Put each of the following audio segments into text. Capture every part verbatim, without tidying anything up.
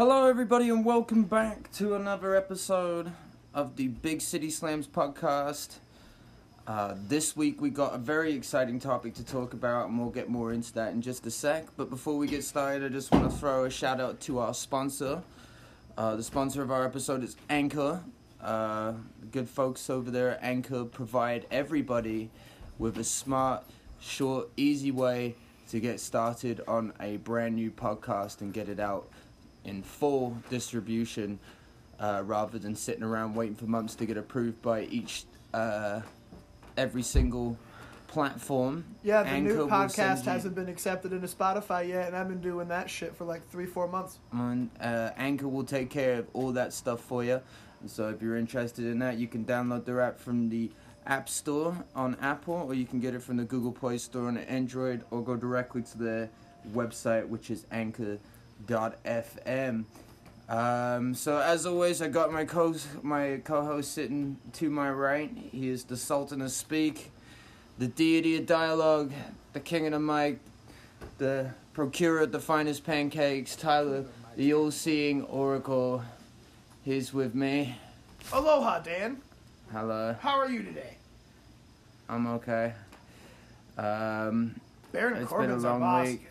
Hello everybody and welcome back to another episode of the Big City Slams podcast. Uh, this week we got a very exciting topic to talk about and we'll get more into that in just a sec. But before we get started, I just want to throw a shout out to our sponsor. Uh, the sponsor of our episode is Anchor. Uh, good folks over there at Anchor provide everybody with a smart, short, easy way to get started on a brand new podcast and get it out in full distribution, uh, rather than sitting around waiting for months to get approved by each, uh, every single platform. Yeah, the Anchor new podcast you, hasn't been accepted into Spotify yet, and I've been doing that shit for like three, four months. And, uh, Anchor will take care of all that stuff for you. So if you're interested in that, you can download their app from the App Store on Apple, or you can get it from the Google Play Store on Android, or go directly to their website, which is Anchor dot f m. Um, so as always, I got my co my co-host sitting to my right. He is the Sultan of Speak, the deity of dialogue, the king of the mic, the procurer of the finest pancakes, Tyler, the all-seeing oracle. He's with me. Aloha, Dan. Hello. How are you today? I'm okay. Um, Baron it's Corbin's been a our long boss. week.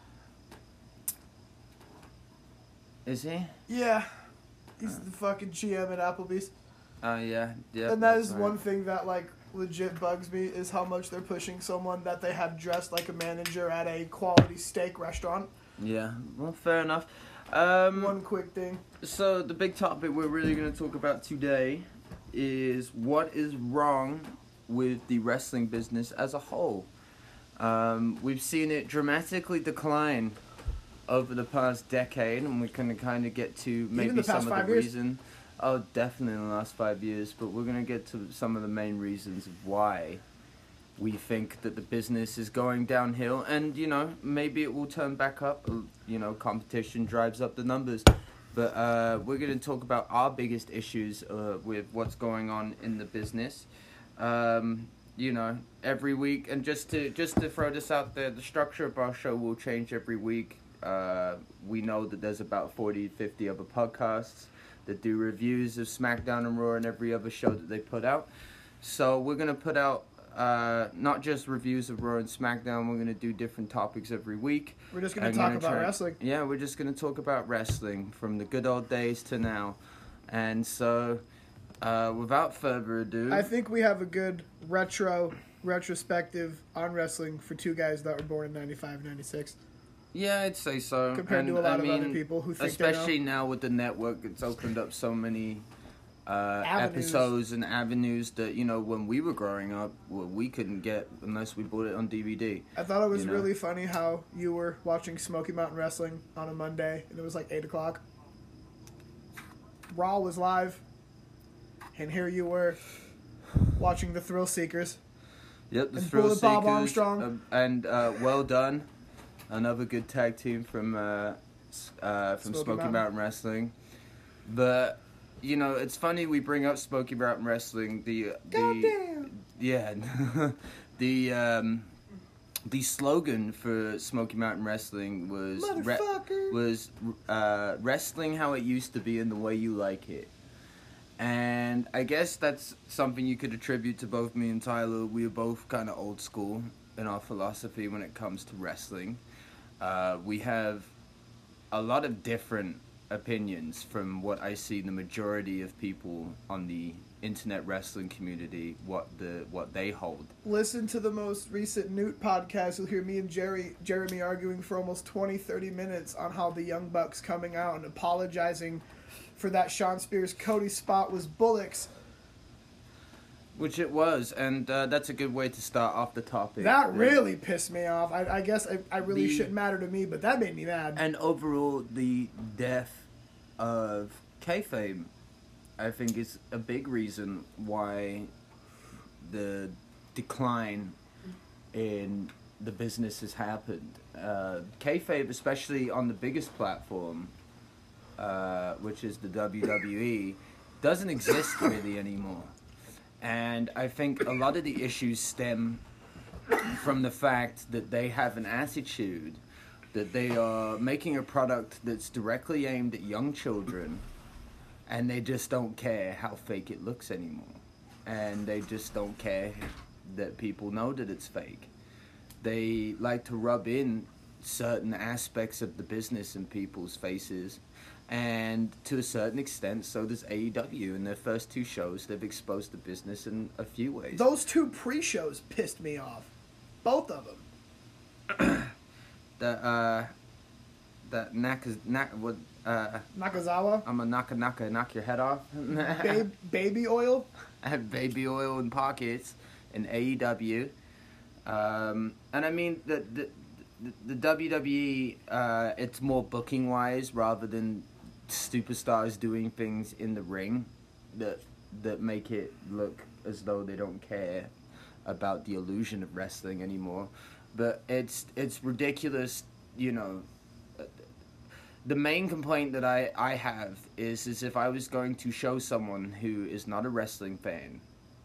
Is he? Yeah, he's the fucking G M at Applebee's. Oh, yeah. Yeah. and that that's is right. one thing that like legit bugs me is how much they're pushing someone that they have dressed like a manager at a quality steak restaurant. Yeah, well, fair enough. Um, One quick thing. So the big topic we're really going to talk about today is what is wrong with the wrestling business as a whole. Um, we've seen it dramatically decline over the past decade, and we're going to kind of get to maybe Even the some past of five the years? reason. Oh, definitely in the last five years, but we're going to get to some of the main reasons of why we think that the business is going downhill, and, you know, maybe it will turn back up. You know, competition drives up the numbers. But uh, we're going to talk about our biggest issues uh, with what's going on in the business. Um, you know, every week, and just to just to throw this out there, the structure of our show will change every week. Uh, we know that there's about forty, fifty other podcasts that do reviews of SmackDown and Raw and every other show that they put out. So we're going to put out uh, not just reviews of Raw and SmackDown, we're going to do different topics every week. We're just going I'm to talk gonna about try- wrestling. Yeah, we're just going to talk about wrestling from the good old days to now. And so, uh, without further ado... I think we have a good retro retrospective on wrestling for two guys that were born in ninety-five, ninety-six. Yeah, I'd say so. Compared and, to a lot I of mean, other people who think they know. especially now with the network, it's opened up so many uh, Avenues. episodes and avenues that, you know, when we were growing up, well, we couldn't get unless we bought it on D V D. I thought it was you know. really funny how you were watching Smoky Mountain Wrestling on a Monday, and it was like eight o'clock. Raw was live, and here you were watching the Thrill Seekers. Yep, the And Thrill Bullet Bob Seekers, Armstrong. um, and uh, Well Done, another good tag team from uh, s- uh, from Smoky Smoky Mountain. Mountain Wrestling. But you know, it's funny we bring up Smoky Mountain Wrestling. The the Goddamn! yeah, the um, the slogan for Smoky Mountain Wrestling was re- Motherfucker! was uh, wrestling how it used to be and the way you like it. And I guess that's something you could attribute to both me and Tyler. We are both kind of old school in our philosophy when it comes to wrestling. Uh, we have a lot of different opinions from what I see the majority of people on the internet wrestling community, what the what they hold. Listen to the most recent Newt podcast. You'll hear me and Jerry, Jeremy arguing for almost twenty, thirty minutes on how the Young Bucks coming out and apologizing for that Sean Spears Cody spot was bullocks. Which it was, and uh, that's a good way to start off the topic. That The- really pissed me off. I, I guess I, I really The- shouldn't matter to me, but that made me mad. And overall, the death of kayfabe, I think, is a big reason why the decline in the business has happened. Uh, kayfabe, especially on the biggest platform, uh, which is the W W E, doesn't exist really anymore. And I think a lot of the issues stem from the fact that they have an attitude that they are making a product that's directly aimed at young children, and they just don't care how fake it looks anymore. And they just don't care that people know that it's fake. They like to rub in certain aspects of the business in people's faces, and to a certain extent, so does A E W. In their first two shows, they've exposed the business in a few ways. Those two pre-shows pissed me off. Both of them. the, uh... That Naka... Nak, what, uh... Nakazawa? I'm a Naka Naka knock your head off. Ba- baby oil? I have baby oil in pockets in A E W. Um, and I mean, the... the The W W E, uh, it's more booking wise rather than superstars doing things in the ring that that make it look as though they don't care about the illusion of wrestling anymore. But it's it's ridiculous, you know. The main complaint that I, I have is is if I was going to show someone who is not a wrestling fan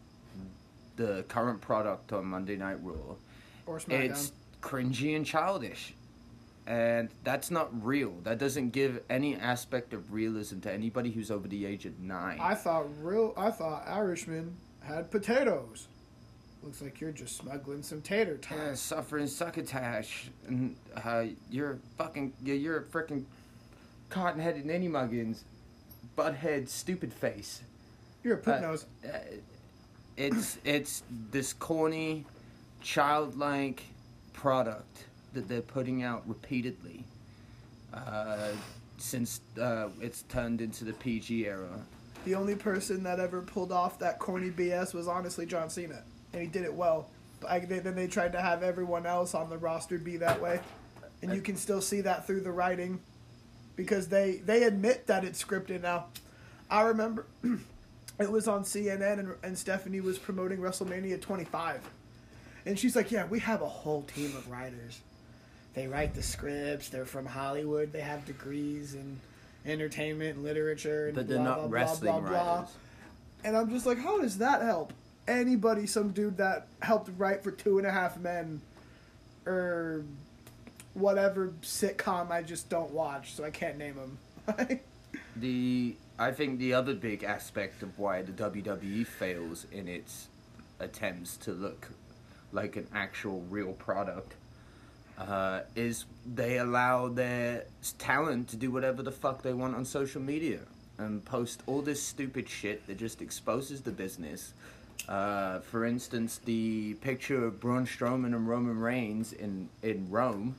the current product on Monday Night Raw, Or SmackDown. it's cringy and childish, and that's not real. That doesn't give any aspect of realism to anybody who's over the age of nine. I thought real. I thought Irishman had potatoes. Looks like you're just smuggling some tater tots. Yeah, suffering succotash, and uh, you're fucking, you're, you're a freaking cotton-headed ninny muggins, butthead, stupid face. You're a poop Uh, nose. Uh, it's it's this corny, childlike product that they're putting out repeatedly uh, since uh, it's turned into the P G era. The only person that ever pulled off that corny B S was honestly John Cena, and he did it well. But I, they, then they tried to have everyone else on the roster be that way, and you can still see that through the writing, because they they admit that it's scripted now. I remember it was on C N N, and, and Stephanie was promoting WrestleMania twenty-five, and she's like, "Yeah, we have a whole team of writers. They write the scripts. They're from Hollywood. They have degrees in entertainment and literature, and But they're blah, not blah, wrestling blah, blah, blah." writers. And I'm just like, how does that help? Anybody, some dude that helped write for Two and a Half Men, or whatever sitcom I just don't watch, so I can't name them. The I think the other big aspect of why the W W E fails in its attempts to look like an actual real product uh, is they allow their talent to do whatever the fuck they want on social media and post all this stupid shit that just exposes the business. Uh, for instance, the picture of Braun Strowman and Roman Reigns in, in Rome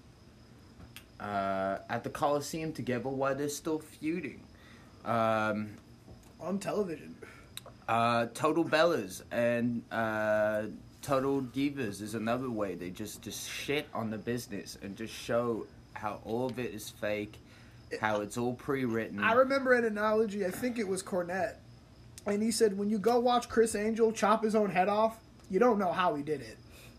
uh, at the Coliseum together while they're still feuding. Um, On television. uh, Total Bellas and uh, Total Divas is another way. They just, just shit on the business and just show how all of it is fake, how it's all pre-written. I remember an analogy, I think it was Cornette, and he said, when you go watch Chris Angel chop his own head off, you don't know how he did it.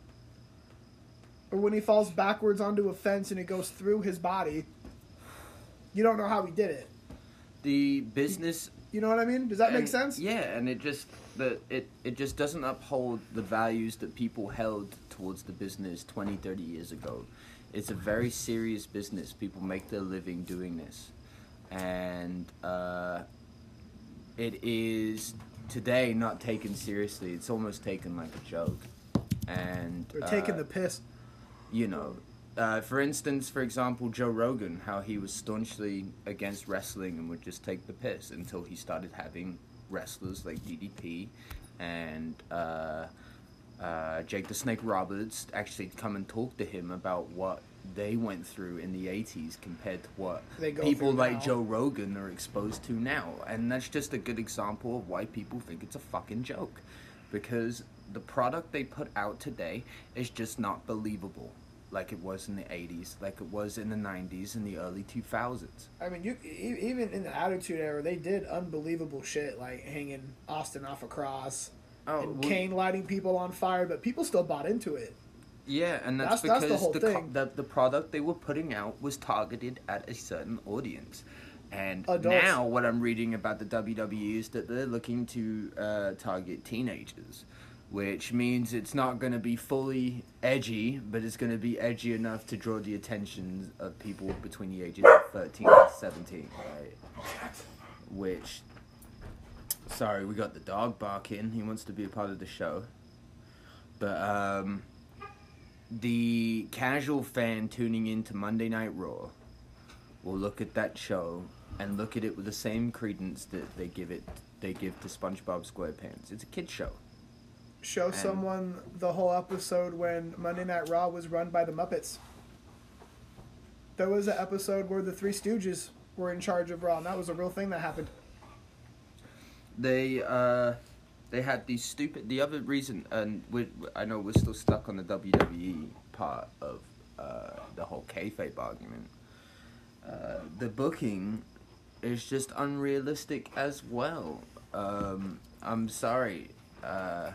Or when he falls backwards onto a fence and it goes through his body, you don't know how he did it. The business... You know what I mean? Does that make and- sense? Yeah, and it just the it, it just doesn't uphold the values that people held towards the business twenty, thirty years ago. It's a very serious business. People make their living doing this. And uh, it is today not taken seriously. It's almost taken like a joke. And They're uh, taking the piss. you know, uh, for instance, for example, Joe Rogan, how he was staunchly against wrestling and would just take the piss until he started having wrestlers like D D P and uh, uh, Jake the Snake Roberts actually come and talk to him about what they went through in the eighties compared to what They go people through like now. Joe Rogan are exposed to now. And that's just a good example of why people think it's a fucking joke. Because the product they put out today is just not believable. Like it was in the eighties, like it was in the nineties and the early two thousands. I mean, you e- even in the Attitude Era, they did unbelievable shit, like hanging Austin off a cross, Oh, and well- Kane lighting people on fire, but people still bought into it. Yeah, and that's, That's- that's because the whole the, co- thing. the the product they were putting out was targeted at a certain audience. And Adults. now what I'm reading about the W W E is that they're looking to uh, target teenagers. which means it's not going to be fully edgy, but it's going to be edgy enough to draw the attention of people between the ages of thirteen and seventeen, right? Which, sorry, we got the dog barking. He wants to be a part of the show. But, um, the casual fan tuning into Monday Night Raw will look at that show and look at it with the same credence that they give it, they give to SpongeBob SquarePants. It's a kid's show. Show And someone the whole episode when Monday Night Raw was run by the Muppets. There was an episode where the Three Stooges were in charge of Raw, and that was a real thing that happened. They, uh, they had these stupid, the other reason, and we, I know we're still stuck on the W W E part of, uh, the whole kayfabe argument. Uh, the booking is just unrealistic as well. Um, I'm sorry, uh...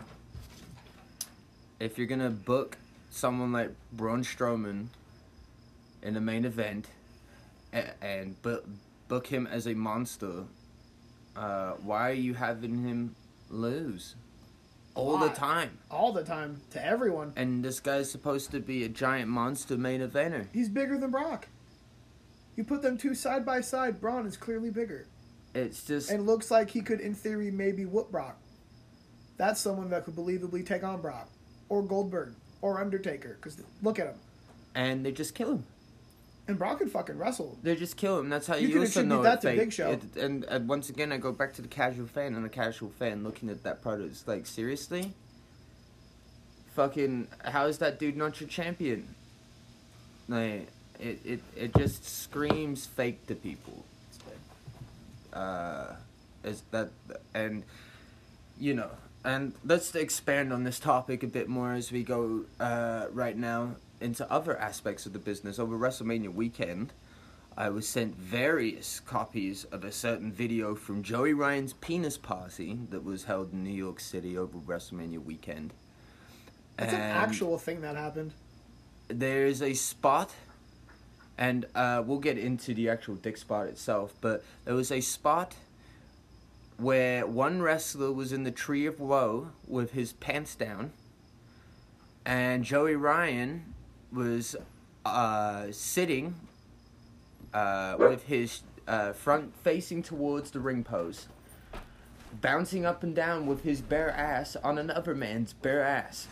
if you're gonna book someone like Braun Strowman in the main event and, and bu- book him as a monster, uh, why are you having him lose all Why? the time? All the time, to everyone. And this guy's supposed to be a giant monster main eventer. He's bigger than Brock. You put them two side by side, Braun is clearly bigger. It's just... And looks like he could, in theory, maybe whoop Brock. That's someone that could believably take on Brock. Or Goldberg. Or Undertaker. Because look at him. And they just kill him. And Brock could fucking wrestle. They just kill him. That's how you, You could also attribute know that it's to fake. Big Show. It, and, and once again, I go back to the casual fan, and the casual fan looking at that product is like, seriously? Fucking, how is that dude not your champion? Like, it, it, it just screams fake to people. Uh, is that, and, you know, and let's expand on this topic a bit more as we go, uh, right now into other aspects of the business. Over WrestleMania weekend, I was sent various copies of a certain video from Joey Ryan's penis party that was held in New York City over WrestleMania weekend. That's an And actual thing that happened. there's a spot, and uh, we'll get into the actual dick spot itself, but there was a spot where one wrestler was in the Tree of Woe with his pants down, and Joey Ryan was uh, sitting uh, with his uh, front facing towards the ring post, bouncing up and down with his bare ass on another man's bare ass.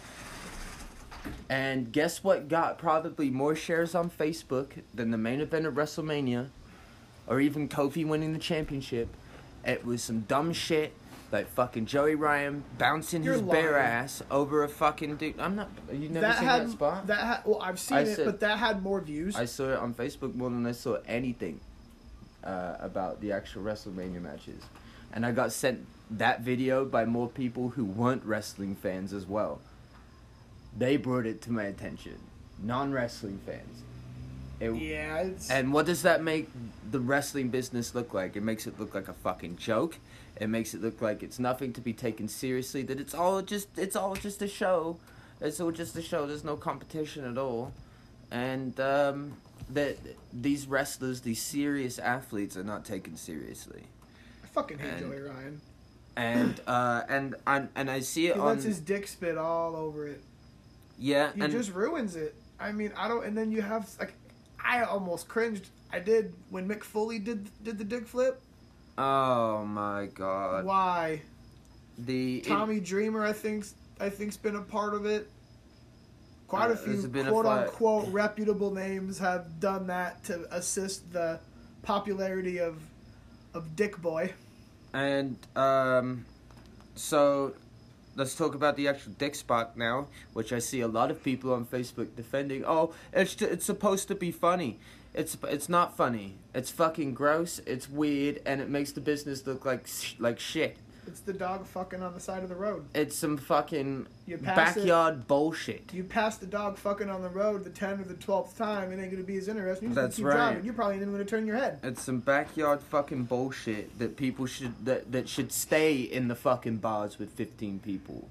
And guess what got probably more shares on Facebook than the main event of WrestleMania, or even Kofi winning the championship? It was some dumb shit like fucking Joey Ryan bouncing You're his bare lying. ass over a fucking dude. I'm not. You never that seen had that spot? that had well, I've seen I it, said- but that had more views. I saw it on Facebook more than I saw anything uh, about the actual WrestleMania matches, and I got sent that video by more people who weren't wrestling fans as well. They brought it to my attention, non-wrestling fans. It, yeah, it's, And what does that make the wrestling business look like? It makes it look like a fucking joke. It makes it look like it's nothing to be taken seriously. That it's all just it's all just a show. It's all just a show. There's no competition at all. And um, that these wrestlers, these serious athletes, are not taken seriously. I fucking hate and- Joey Ryan. And uh, and and and I see it He on lets his dick spit all over it. yeah. He and just ruins it. I mean, I don't. And then you have like, I almost cringed. I did when Mick Foley did did the dick flip. oh my god. Why? The it- Tommy Dreamer, I think, I think's been a part of it. Quite Uh, a few there's been a quote fi- unquote reputable names have done that to assist the popularity of of Dick Boy. And, um, so, let's talk about the actual dick spot now, which I see a lot of people on Facebook defending. Oh, it's it's supposed to be funny. It's it's not funny. It's fucking gross, it's weird, and it makes the business look like sh- like shit. It's the dog fucking on the side of the road. It's some fucking You pass it- backyard bullshit. You pass the dog fucking on the road the tenth or the twelfth time, it ain't gonna be as interesting. You just That's keep right. driving. You probably ain't even gonna turn your head. It's some backyard fucking bullshit that people should that that should stay in the fucking bars with fifteen people.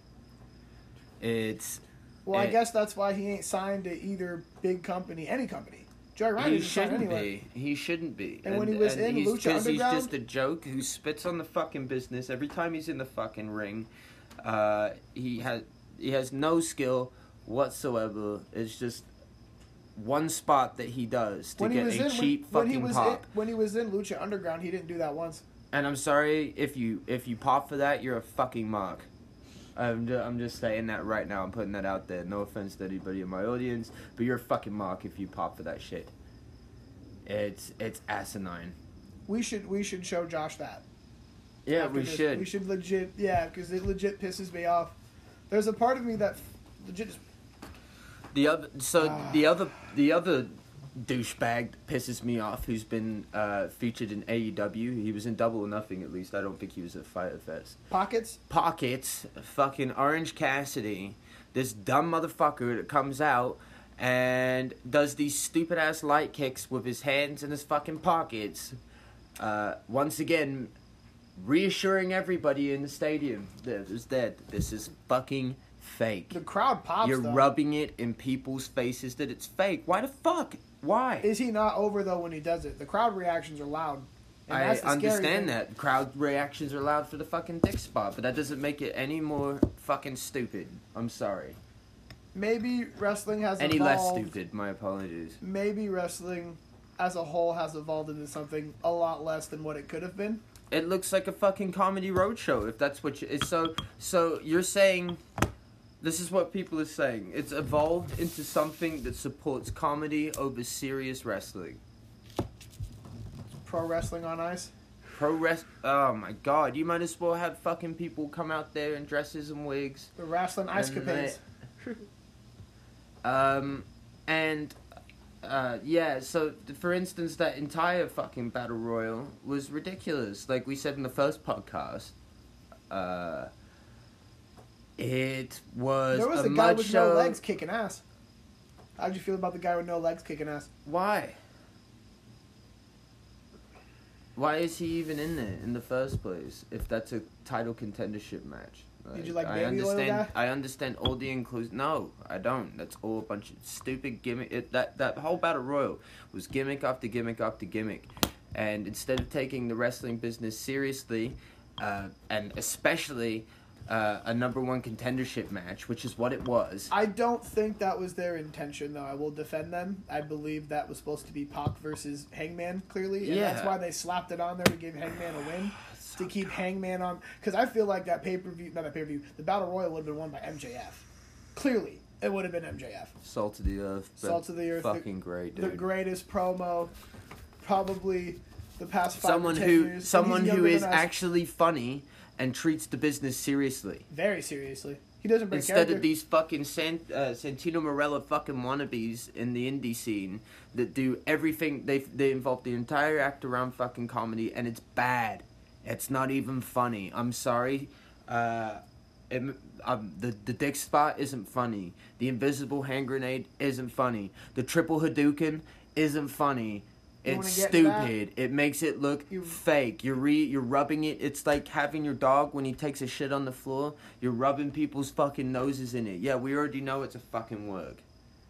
It's Well, I Eh. guess that's why he ain't signed to either big company, any company. Joey Ryan He isn't signed shouldn't anyway. be. He shouldn't be. And when he was in he's, Lucha 'cause Underground- he's just a joke who spits on the fucking business every time he's in the fucking ring. Uh, he has he has no skill whatsoever. It's just one spot that he does to When he get was a in, cheap when, when fucking he was pop. in, when he was in Lucha Underground, he didn't do that once. And I'm sorry if you if you pop for that, you're a fucking mark. I'm just, I'm just saying that right now. I'm putting that out there. No offense to anybody in my audience, but you're a fucking mark if you pop for that shit. It's it's asinine. We should we should show Josh that. Yeah, After we this. should. We should legit, yeah, because it legit pisses me off. There's a part of me that legit just... The other, so Ah. the other, the other douchebag that pisses me off, who's been uh, featured in A E W. He was in Double or Nothing, at least. I don't think he was at Fyter Fest. Pockets? Pockets, fucking Orange Cassidy, this dumb motherfucker that comes out and does these stupid ass light kicks with his hands in his fucking pockets. Uh, once again, reassuring everybody in the stadium that is dead. This is fucking fake. The crowd pops, You're though. rubbing it in people's faces that it's fake. Why the fuck? Why? Is he not over, though, when he does it? The crowd reactions are loud. And I that's the scary thing. understand that. Crowd reactions are loud for the fucking dick spot, but that doesn't make it any more fucking stupid. I'm sorry. Maybe wrestling has Any evolved. less stupid, my apologies. Maybe wrestling as a whole has evolved into something a lot less than what it could have been. It looks like a fucking comedy roadshow, if that's what you... It's so, so you're saying... This is what people are saying. It's evolved into something that supports comedy over serious wrestling. Pro wrestling on ice. Pro rest... Oh my god, you might as well have fucking people come out there in dresses and wigs. The wrestling ice And capades. Um, and... Uh, yeah, so, for instance, that entire fucking Battle Royal was ridiculous. Like we said in the first podcast. Uh... It was, There was a a guy mud with show. no legs kicking ass. How'd you feel about the guy with no legs kicking ass? Why? Why is he even in there in the first place? If that's a title contendership match. Did you like I Baby Oil understand. guy? I understand all the includes. No, I don't. That's all a bunch of stupid gimmick. It, that that whole battle royal was gimmick after gimmick after gimmick, and instead of taking the wrestling business seriously, uh, and especially. Uh, a number one contendership match, which is what it was. I don't think that was their intention, though. I will defend them. I believe that was supposed to be Pac versus Hangman, clearly. And Yeah. that's why they slapped it on there to give Hangman a win. To keep Hangman on. Because I feel like that pay-per-view, not that pay-per-view, the Battle Royal would have been won by M J F. Clearly, it would have been M J F. Salt of the earth. but Salt of the earth. Fucking great, dude. The greatest promo, probably the past five someone to ten who years. And someone he's who younger is than us. actually funny and treats the business seriously Very seriously. He doesn't break instead character. of these fucking Sant, uh, Santino Morella fucking wannabes in the indie scene that do everything. They they involve the entire act around fucking comedy, and it's bad. It's not even funny. I'm sorry. Uh, it, um, the the dick spot isn't funny. The invisible hand grenade isn't funny. The triple Hadouken isn't funny. You It's wanna get into that? stupid. It makes it look You- fake. You're re you're rubbing it. It's like having your dog when he takes a shit on the floor. You're rubbing people's fucking noses in it. Yeah, we already know it's a fucking work.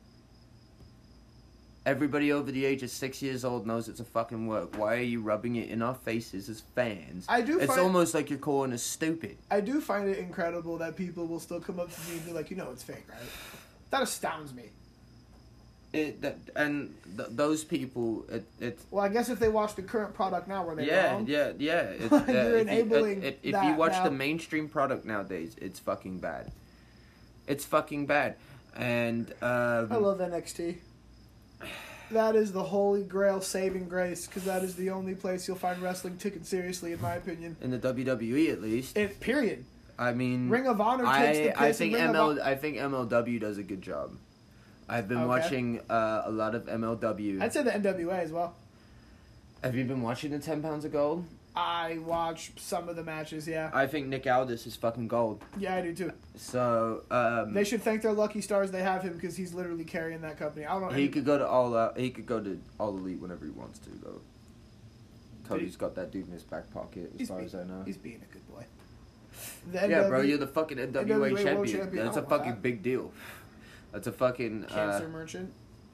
Everybody over the age of six years old knows it's a fucking work. Why are you rubbing it in our faces as fans? I do It's find- almost like you're calling us stupid. I do find it incredible that people will still come up to me and be like, you know it's fake, right? That astounds me. It that, and th- those people, it it. Well, I guess if they watch the current product now, were they Yeah, wrong? yeah, yeah. It, You're uh, if you, enabling it, it, if you that watch now. the mainstream product nowadays, it's fucking bad. It's fucking bad, and um, I love N X T. That is the holy grail saving grace, because that is the only place you'll find wrestling taken seriously, in my opinion. in the W W E at least. It period. I mean, Ring of Honor takes I the piss. I and think Ring of M L Hon- I think M L W does a good job. I've been Okay. watching uh, a lot of M L W. I'd say the N W A as well. Have you been watching the Ten Pounds of Gold? I watch some of the matches. Yeah, I think Nick Aldis is fucking gold. yeah, I do too. So um, They should thank their lucky stars they have him, because he's literally carrying that company. I don't know. he any- could go to all out. He could go to all elite whenever he wants to though. Cody's got that dude in his back pocket as He's far be- as I know. He's being a good boy. The Yeah, N W A bro, you're the fucking N W A N W A world champion. champion. That's I a don't want fucking that. big deal. That's a fucking. Cancer Uh, merchant.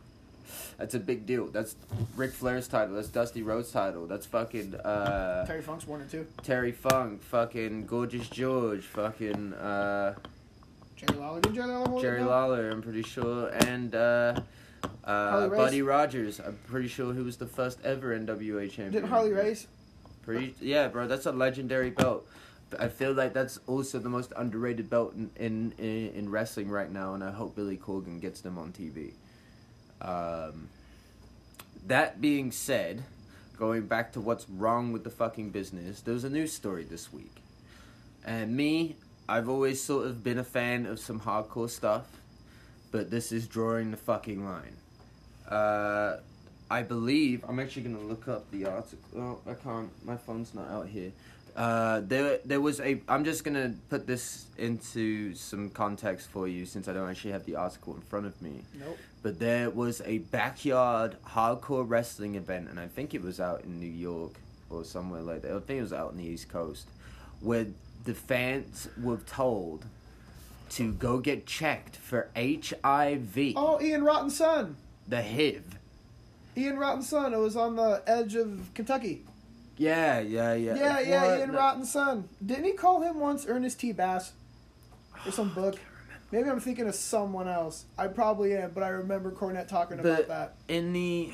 That's a big deal. That's Ric Flair's title. That's Dusty Rhodes' title. That's fucking uh, Terry Funk's one or two. Terry Funk. Fucking Gorgeous George. Fucking uh, Jerry Lawler. Did Jerry Lawler hold Jerry it? Lawler. I'm pretty sure. And uh, uh, Harley Race? Buddy Rogers. I'm pretty sure he was the first ever N W A champion. Didn't Harley Race? Pretty, yeah, bro. That's a legendary belt. I feel like that's also the most underrated belt in, in, in, in wrestling right now, and I hope Billy Corgan gets them on T V. Um, that being said, going back to what's wrong with the fucking business, there was a news story this week. And me, I've always sort of been a fan of some hardcore stuff, but this is drawing the fucking line. Uh, I believe, I'm actually going to look up the article. Oh, I can't, my phone's not out here. Uh, there, there was a. I'm just gonna put this into some context for you, since I don't actually have the article in front of me. Nope. But there was a backyard hardcore wrestling event, and I think it was out in New York or somewhere like that. I think it was out on the East Coast, where the fans were told to go get checked for H I V. Oh, Ian Rotten's son. The H I V. Ian Rotten's son. It was on the edge of Kentucky. Yeah, yeah, yeah. Yeah, yeah, What? Ian No. Rotten's son. Didn't he call him once Ernest T. Bass? Or some book? Maybe I'm thinking of someone else. I probably am, but I remember Cornette talking But about that. in the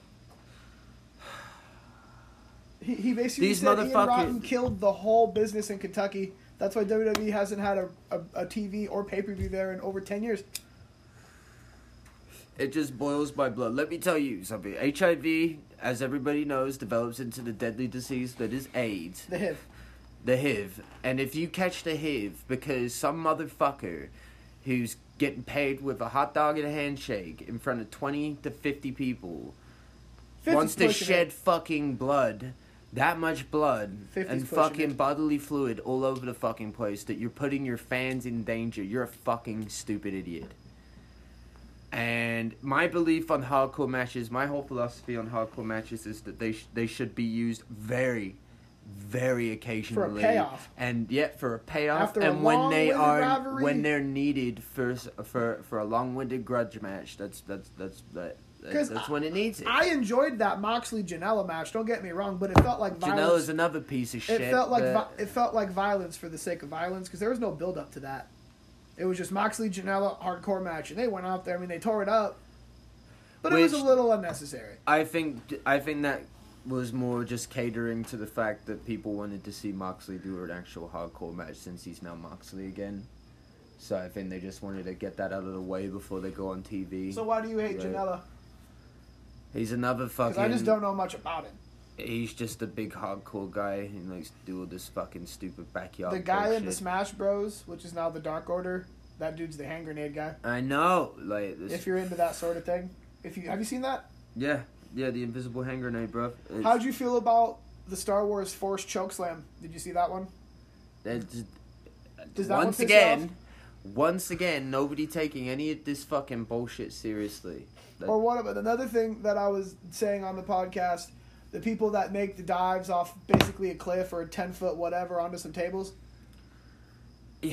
He, he basically These said Ian motherfuckers- Rotten killed the whole business in Kentucky. That's why W W E hasn't had a, a, a T V or pay-per-view there in over ten years. It just boils my blood. Let me tell you something. H I V, as everybody knows, develops into the deadly disease that is AIDS. The H I V. The H I V. And if you catch the H I V because some motherfucker who's getting paid with a hot dog and a handshake in front of twenty to fifty people wants to pushing shed it. fucking blood, that much blood, fifty's and pushing fucking it. bodily fluid all over the fucking place, that you're putting your fans in danger, you're a fucking stupid idiot. And my belief on hardcore matches, my whole philosophy on hardcore matches is that they sh- they should be used very, very occasionally. payoff. And yet for a payoff. After a and when they long-winded are rivalry. when they're needed for s- for for a long-winded grudge match, that's that's that's that, that's, 'Cause that's when it needs it. I enjoyed that Moxley Janela match. Don't get me wrong, but it felt like violence. Janela's another piece of shit. It felt like but- vi- it felt like violence for the sake of violence because there was no build up to that. It was just Moxley Janela hardcore match, and they went out there. I mean, they tore it up, but it was a Which- little unnecessary. I think I think that was more just catering to the fact that people wanted to see Moxley do an actual hardcore match since he's now Moxley again. So I think they just wanted to get that out of the way before they go on T V. So why do you hate Right. Janela? He's another Because fucking. I just don't know much about it. He's just a big hardcore guy. He likes to do all this fucking stupid backyard. The guy in the bullshit. Smash Bros, which is now the Dark Order, that dude's the hand grenade guy. I know, like this. If you're into that sort of thing, if you have you seen that? Yeah, yeah, the invisible hand grenade, bro. It's, How'd you feel about the Star Wars Force chokeslam? Did you see that one? it's- Does that one once piss you again, off? once again, nobody taking any of this fucking bullshit seriously. That- Or what about another thing that I was saying on the podcast? The people that make the dives off basically a cliff or a ten foot whatever onto some tables, Yeah.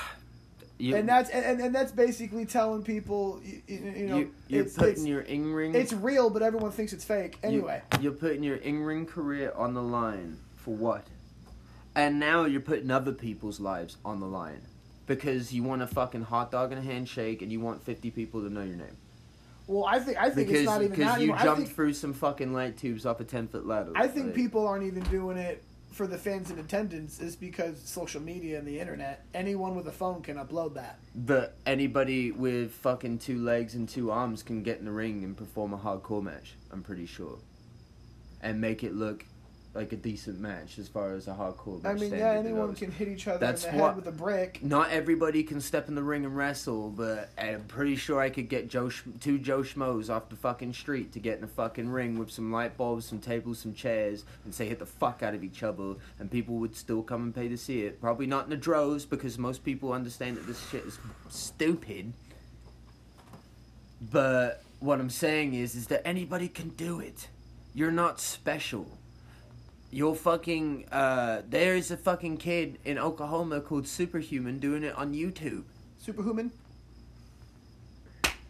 You, and that's and, and that's basically telling people, you, you, you know, you, you're it's, putting it's, your in-ring... it's real, but everyone thinks it's fake. you- Anyway, You're putting your in-ring career on the line for what? And now you're putting other people's lives on the line. Because you want a fucking hot dog and a handshake and you want fifty people to know your name. well, I think I think Because it's not even because that you anymore. I jumped think, through some fucking light tubes off a ten-foot ladder. I think Like, people aren't even doing it for the fans in attendance. Is because social media and the internet. Anyone with a phone can upload that. But anybody with fucking two legs and two arms can get in the ring and perform a hardcore match, I'm pretty sure. And make it look like a decent match as far as a hardcore match I mean, yeah, standard anyone goes. can hit each other That's in the what- head with a brick. Not everybody can step in the ring and wrestle, but I'm pretty sure I could get Joe Sch- two Joe Schmoes off the fucking street to get in a fucking ring with some light bulbs, some tables, some chairs, and say hit the fuck out of each other, and people would still come and pay to see it. Probably not in the droves, because most people understand that this shit is stupid. But what I'm saying is, is that anybody can do it. You're not special. You're fucking, uh, there is a fucking kid in Oklahoma called Superhuman doing it on YouTube. Superhuman.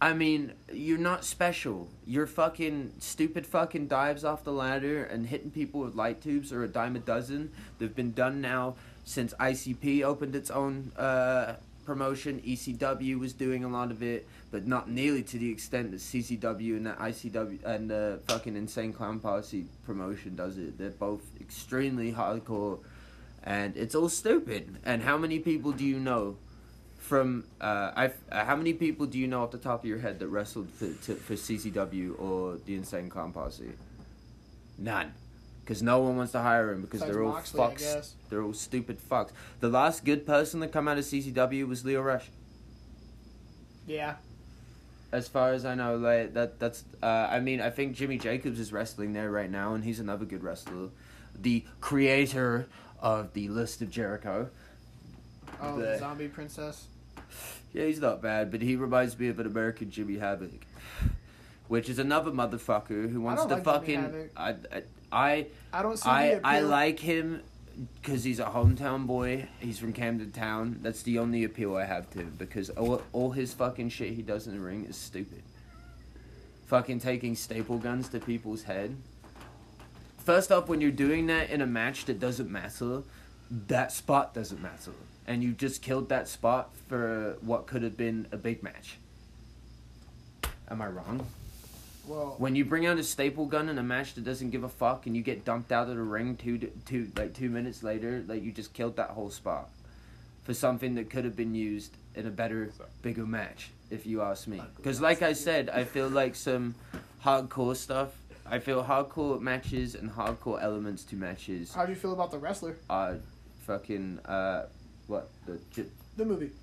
I mean, you're not special. Your fucking stupid fucking dives off the ladder and hitting people with light tubes are a dime a dozen. They've been done now since I C P opened its own uh, promotion. E C W was doing a lot of it, but not nearly to the extent that C C W and the I C W and the fucking Insane Clown Posse promotion does it. They're both extremely hardcore, and it's all stupid. And how many people do you know from uh, I've, uh, how many people do you know off the top of your head that wrestled for to, for C C W or the Insane Clown Posse? None. Because no one wants to hire him because Besides they're all Moxley, I fucks. guess. They're all stupid fucks. The last good person that come out of C C W was Leo Rush. Yeah. As far as I know, like that that's uh, I mean, I think Jimmy Jacobs is wrestling there right now, and he's another good wrestler. The creator of the List of Jericho. Oh, The- the Zombie Princess. Yeah, he's not bad, but he reminds me of an American Jimmy Havoc, which is another motherfucker who wants don't to like Jimmy fucking. Havoc. I, I, I don't see I, the appeal. I like him because he's a hometown boy. He's from Camden Town. That's the only appeal I have to him because all, all his fucking shit he does in the ring is stupid. Fucking taking staple guns to people's head. First off, when you're doing that in a match that doesn't matter, that spot doesn't matter. And you just killed that spot for what could have been a big match. Am I wrong? Well, When you bring out a staple gun in a match that doesn't give a fuck and you get dumped out of the ring two, two, like two minutes later, like you just killed that whole spot for something that could have been used in a better, bigger match, if you ask me. Because like I said, I feel like some hardcore stuff, I feel hardcore matches and hardcore elements to matches how do you feel about The Wrestler, are fucking, uh, what, the... j- the movie?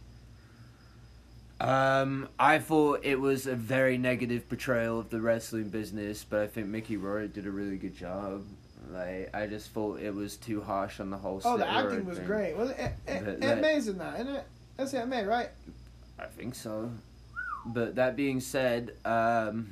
Um, I thought it was a very negative portrayal of the wrestling business, but I think Mickey Rourke did a really good job. Like, I just thought it was too harsh on the whole. Oh, the steroid acting was thing. great. Well, Aunt, Aunt, But Aunt that- May's in that, isn't it? That's Aunt May, right? I think so. But that being said, um,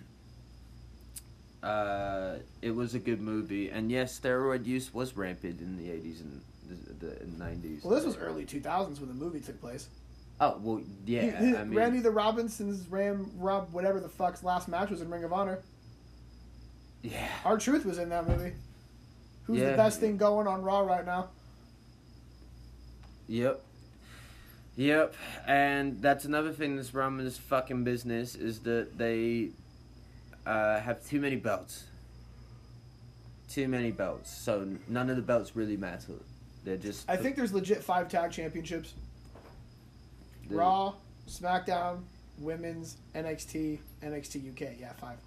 uh, it was a good movie, and yes, steroid use was rampant in the eighties and the, the nineties. Well, this was early two thousands when the movie took place. Oh well, yeah. He- he- I mean, Randy the Robinson's Ram Rob whatever the fuck's last match was in Ring of Honor. yeah. R-Truth was in that movie. Who's Yeah. the best thing going on Raw right now? Yep. Yep. And that's another thing that's wrong with this fucking business is that they uh, have too many belts. Too many belts. So none of the belts really matter. They're just. I think there's legit five tag championships. they're- Raw, SmackDown, Women's, N X T, N X T U K. Yeah, five.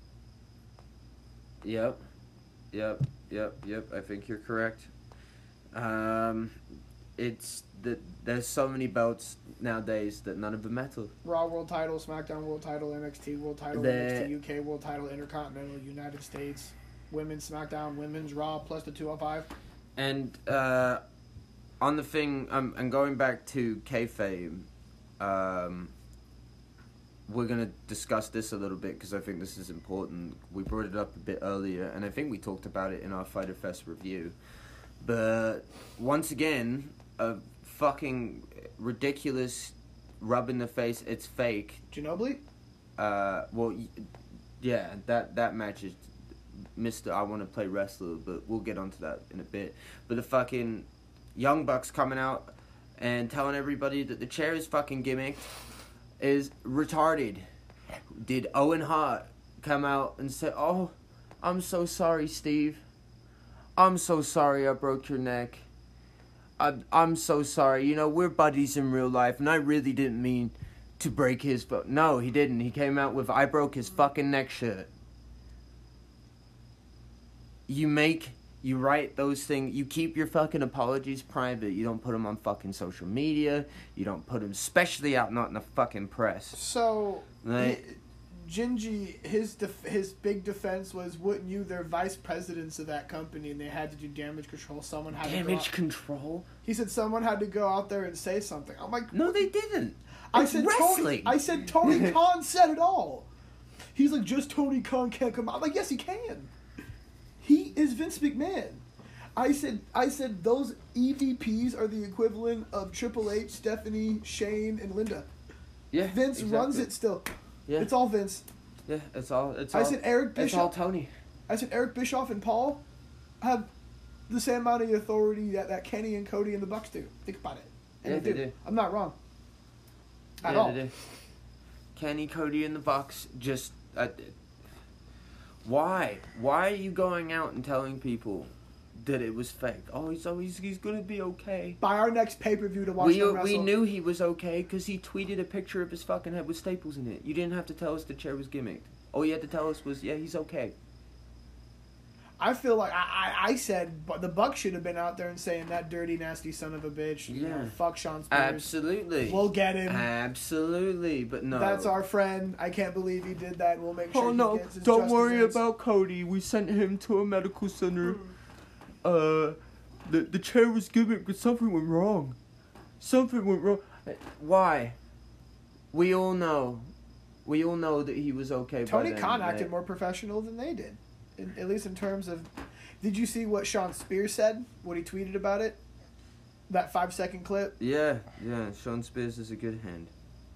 Yep. Yep. Yep. Yep. I think you're correct. Um, it's that there's so many belts nowadays that none of them matter. Raw World Title, SmackDown World Title, N X T World Title, The- N X T U K World Title, Intercontinental, United States, Women's SmackDown, Women's Raw, plus the two oh five. And uh, on the thing, um, and going back to kayfabe, um, we're gonna discuss this a little bit because I think this is important. We brought it up a bit earlier, and I think we talked about it in our Fighter Fest review. But once again, a fucking ridiculous rub in the face. It's fake. Ginobili? Uh, well, y- yeah, that that match is Mister I want to play wrestler, but we'll get onto that in a bit. But the fucking Young Bucks coming out and telling everybody that the chair is fucking gimmicked is retarded. Did Owen Hart come out and say, "Oh, I'm so sorry, Steve. I'm so sorry I broke your neck. I, I'm so sorry. You know, we're buddies in real life, and I really didn't mean to break his..." But no, he didn't. He came out with, "I broke his fucking neck" shirt. You make, you write those things, you keep your fucking apologies private. You don't put them on fucking social media. You don't put them, especially out not in the fucking press. So, Like- he- Gingy, his def- his big defense was, wouldn't you? They're vice presidents of that company, and they had to do damage control. Someone had to go Damage out- control? He said someone had to go out there and say something. I'm like, No, they didn't. I It's said wrestling. Tony. I said Tony Khan said it all. He's like, just Tony Khan can't come out. I'm like, yes, he can. He is Vince McMahon. I said, I said those E V Ps are the equivalent of Triple H, Stephanie, Shane, and Linda. Yeah, Vince exactly. runs it still. Yeah. It's all Vince. Yeah, it's all. It's I all. said Eric It's all Bischoff. Tony. I said Eric Bischoff and Paul have the same amount of authority that, that Kenny and Cody and the Bucks do. Think about it. And Yeah, they, they do. do. I'm not wrong. At yeah, all. they do. Kenny, Cody, and the Bucks just. Uh, why? Why are you going out and telling people that it was fake? Oh, he's oh, he's, he's gonna be okay. By our next pay per view to watch We them wrestle. we knew he was okay because he tweeted a picture of his fucking head with staples in it. You didn't have to tell us the chair was gimmicked. All you had to tell us was, yeah, he's okay. I feel like I, I, I said, but the Bucks should have been out there and saying that dirty, nasty son of a bitch. You Yeah. know, fuck Sean Spears. Absolutely. We'll get him. Absolutely, but no. That's our friend. I can't believe he did that. We'll make sure Oh he no! gets his Don't just worry desserts. about Cody. We sent him to a medical center. Uh, the the chair was gimmicked, but something went wrong. Something went wrong. Why? We all know. We all know that he was okay. Tony by then, Khan right? acted more professional than they did, in, at least in terms of. Did you see what Sean Spears said? What he tweeted about it? That five second clip. Yeah, yeah. Sean Spears is a good hand.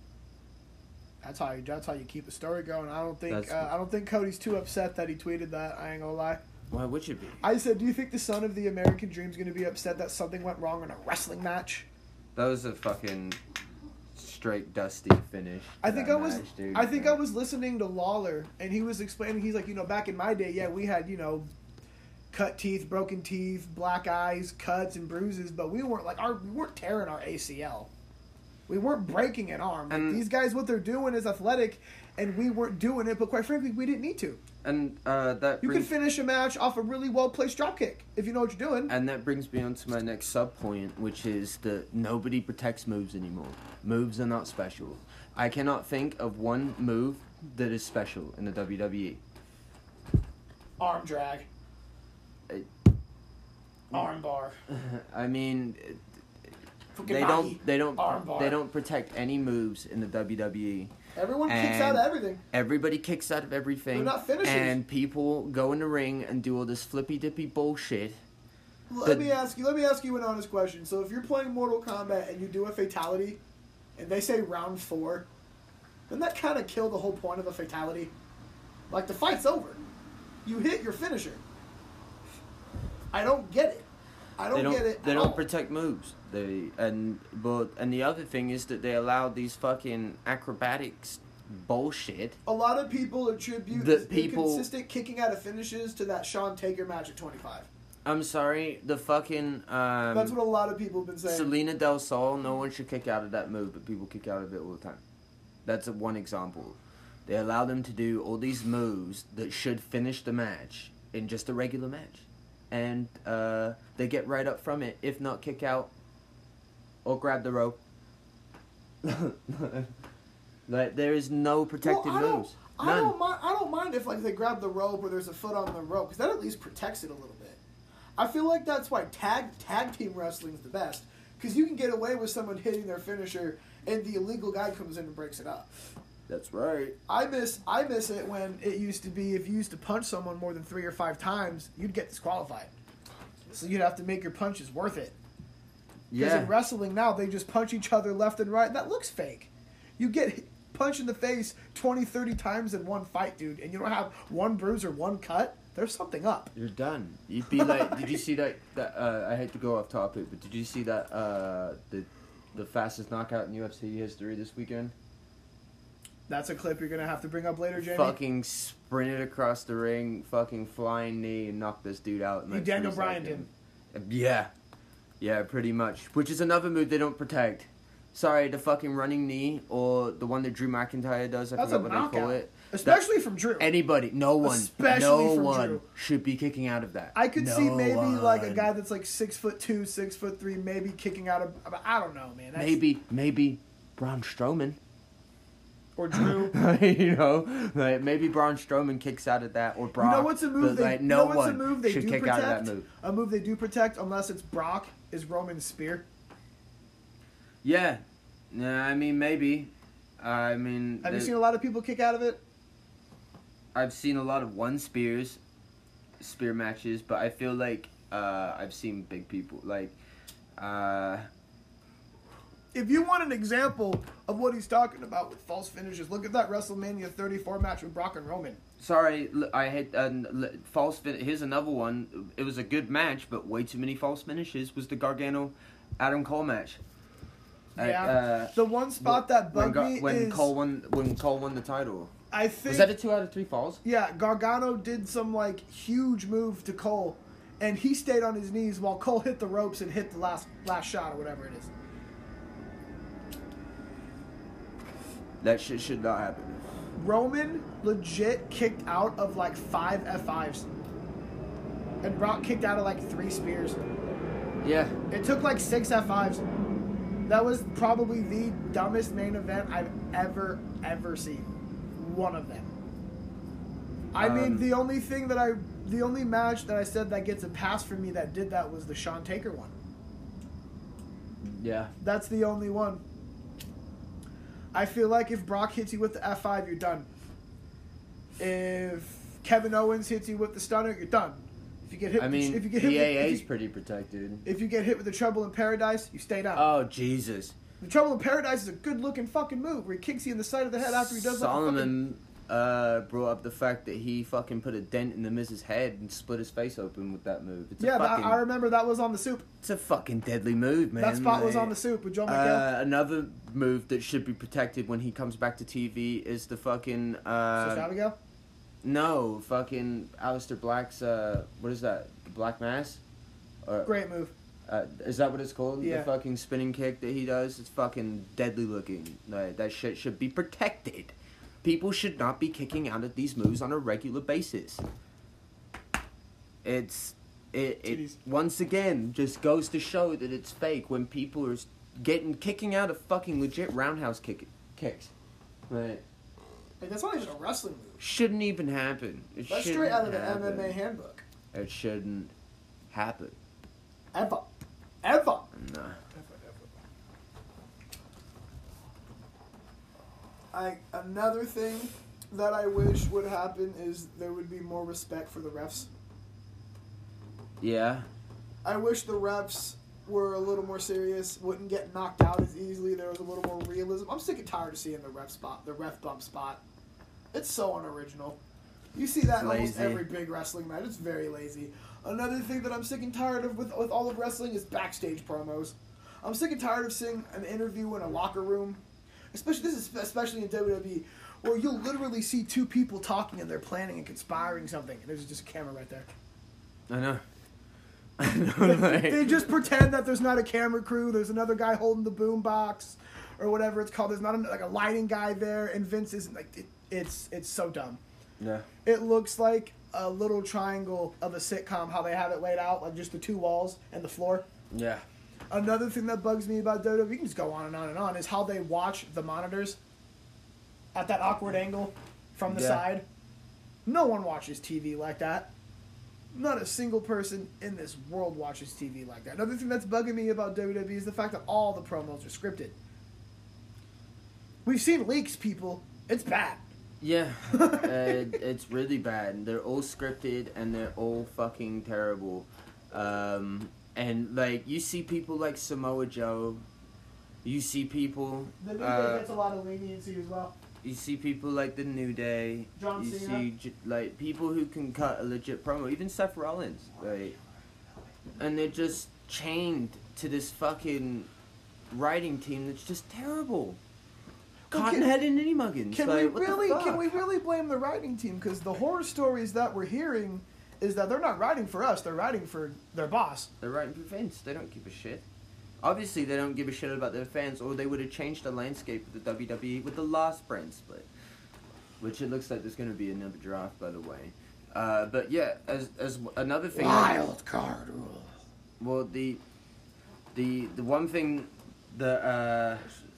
That's how you. That's how you keep a story going. I don't think. That's- Uh, I don't think Cody's too upset that he tweeted that. I ain't gonna lie. Why would you be? I said, do you think the son of the American Dream's gonna be upset that something went wrong in a wrestling match? That was a fucking straight dusty finish. I to think that I was. match, dude. I think I was listening to Lawler, and he was explaining. He's like, you know, back in my day, yeah, we had, you know, cut teeth, broken teeth, black eyes, cuts and bruises, but we weren't like our. We weren't tearing our A C L. We weren't breaking an arm. Like, And- these guys, what they're doing is athletic, and we weren't doing it. But quite frankly, we didn't need to. And uh, that You brings, can finish a match off a really well placed dropkick if you know what you're doing. and that brings me on to my next sub point, which is that nobody protects moves anymore. Moves are not special. I cannot think of one move that is special in the W W E. Arm drag. It- Arm bar. I mean, Fucking they body. don't they don't Armbar. they don't protect any moves in the W W E. Everyone kicks And- out of everything. Everybody kicks out of everything. They're not finishers. And people go in the ring and do all this flippy dippy bullshit. Let The- me ask you. Let me ask you an honest question. So, if you're playing Mortal Kombat and you do a fatality, and they say round four, doesn't that kind of kill the whole point of a fatality? Like the fight's over. You hit your finisher. I don't get it. I don't, they don't get it. they at don't all. protect moves. They and but and the other thing is that they allow these fucking acrobatics bullshit. A lot of people attribute The this people- inconsistent kicking out of finishes to that Shawn Taker match at twenty-five. I'm sorry, the fucking um That's what a lot of people have been saying. Selena Del Sol, no one should kick out of that move, but people kick out of it all the time. That's a one example. They allow them to do all these moves that should finish the match in just a regular match. And uh, they get right up from it, if not kick out or grab the rope. Like, there is no protected well, I don't, moves. I None. don't mind. I don't mind if like they grab the rope or there's a foot on the rope because that at least protects it a little bit. I feel like that's why tag tag team wrestling is the best because you can get away with someone hitting their finisher and the illegal guy comes in and breaks it up. That's right. I miss I miss it when it used to be if you used to punch someone more than three or five times, you'd get disqualified. So you'd have to make your punches worth it. Because Yeah. in wrestling now, they just punch each other left and right. And that looks fake. You get hit- punched in the face twenty, thirty times in one fight, dude, and you don't have one bruise or one cut. There's something up. You're done. You'd be like, did you see that? That uh, I hate to go off topic, but did you see that uh, the the fastest knockout in U F C history this weekend? That's a clip you're going to have to bring up later, Jamie. Fucking sprinted across the ring, fucking flying knee, and knocked this dude out. In You like Daniel three Bryan seconds. Yeah, yeah, pretty much. Which is another move they don't protect. Sorry, the fucking running knee or the one that Drew McIntyre does. I That's a forgot what they call knockout. it. Especially from Drew. Anybody, no one, Especially no from one Drew. should be kicking out of that. I could No see maybe like a one. guy that's like six foot two, six foot three, maybe kicking out of. I don't know, man. That's, Maybe, maybe Braun Strowman. Or Drew. You know, like maybe Braun Strowman kicks out of that, or Brock. You know what's a move but, they? like, you no know what's a one move they should do kick protect? out of that move. A move they do protect, unless it's Brock, is Roman's spear. Yeah, yeah. I mean, maybe. I mean, Have you the- seen a lot of people kick out of it? I've seen a lot of one spears, spear matches, but I feel like uh, I've seen big people like. Uh, if you want an example of what he's talking about with false finishes, look at that WrestleMania thirty-four match with Brock and Roman. Sorry, I hate uh, false fin. Here's another one. It was a good match, but way too many false finishes. Was the Gargano Adam Cole match? Yeah. Uh, the one spot that bugged when, me when is Cole won when Cole won the title. I think Was that a two out of three falls? Yeah, Gargano did some like huge move to Cole, and he stayed on his knees while Cole hit the ropes and hit the last last shot or whatever it is. That shit should not happen. Roman legit kicked out of like five F fives. And Brock kicked out of like three spears. Yeah. It took like six F fives. That was probably the dumbest main event I've ever, ever seen. One of them. I Um, mean, the only thing that I... The only match that I said that gets a pass from me that did that was the Shawn Taker one. Yeah. That's the only one. I feel like if Brock hits you with the F five, you're done. If Kevin Owens hits you with the stunner, you're done. If you get hit, I with mean, the, if you get hit, P A with, A's if you, pretty protected. if you get hit with the Trouble in Paradise, you stay down. Oh, Jesus. The Trouble in Paradise is a good-looking fucking move where he kicks you in the side of the head after he does Solomon uh, brought up the fact that he fucking put a dent in the Miz's head and split his face open with that move. It's Yeah, a fucking, I remember that was on the Soup. It's a fucking deadly move, man. That spot was Like, on the Soup with Joe McHale. Uh, another move that should be protected when he comes back to T V is the fucking... Uh, Sister Abigail? no, fucking Aleister Black's... Uh, what is that? The Black Mass? Or, Great move. Uh, is that what it's called? Yeah. The fucking spinning kick that he does? It's fucking deadly looking. Like, that shit should be protected. People should not be kicking out at these moves on a regular basis. It's... It, it Titties. once again just goes to show that it's fake when people are getting kicking out of fucking legit roundhouse kick, kicks. Right. Like, that's not even a wrestling move. Shouldn't even happen. It That's shouldn't straight out of the happen. M M A handbook. It shouldn't happen. Ever. Ever. No. Ever, ever. I another thing that I wish would happen is there would be more respect for the refs. Yeah. I wish the refs were a little more serious, wouldn't get knocked out as easily. There was a little more realism. I'm sick and tired of seeing the ref spot, the ref bump spot. It's so unoriginal. You see that in almost Lazy. every big wrestling match. It's very lazy. Another thing that I'm sick and tired of with, with all of wrestling is backstage promos. I'm sick and tired of seeing an interview in a locker room, especially this is especially in W W E, where you'll literally see two people talking and they're planning and conspiring something, and there's just a camera right there. I know. I know. Like, They just pretend that there's not a camera crew. There's another guy holding the boom box, or whatever it's called. There's not a, like a lighting guy there, and Vince isn't like it, it's it's so dumb. yeah. It looks like a little triangle of a sitcom, how they have it laid out, like just the two walls and the floor. Yeah. Another thing that bugs me about W W E, you can just go on and on and on, is how they watch the monitors at that awkward angle from the Yeah. side. No one watches T V like that. Not a single person in this world watches T V like that. Another thing that's bugging me about W W E is the fact that all the promos are scripted. We've seen leaks, people. It's bad. Yeah. uh, it's really bad. They're all scripted and they're all fucking terrible. Um, and like you see people like Samoa Joe. You see people. The New Day uh, gets a lot of leniency as well. You see people like the New Day. John you Cena. see j- like people who can cut a legit promo. Even Seth Rollins, like, and they're just chained to this fucking writing team that's just terrible. Well, can- Cotton-headed Nitty Muggins. Can like, we what the really? fuck? Can we really blame the writing team? Because the horror stories that we're hearing is that they're not writing for us; they're writing for their boss. They're writing for Vince. They don't give a shit. Obviously, they don't give a shit about their fans, or they would have changed the landscape of the W W E with the last brand split. Which it looks like there's going to be another draft, by the way. Uh, but yeah, as as another thing. Wild card rule. Well, the the the one thing that uh,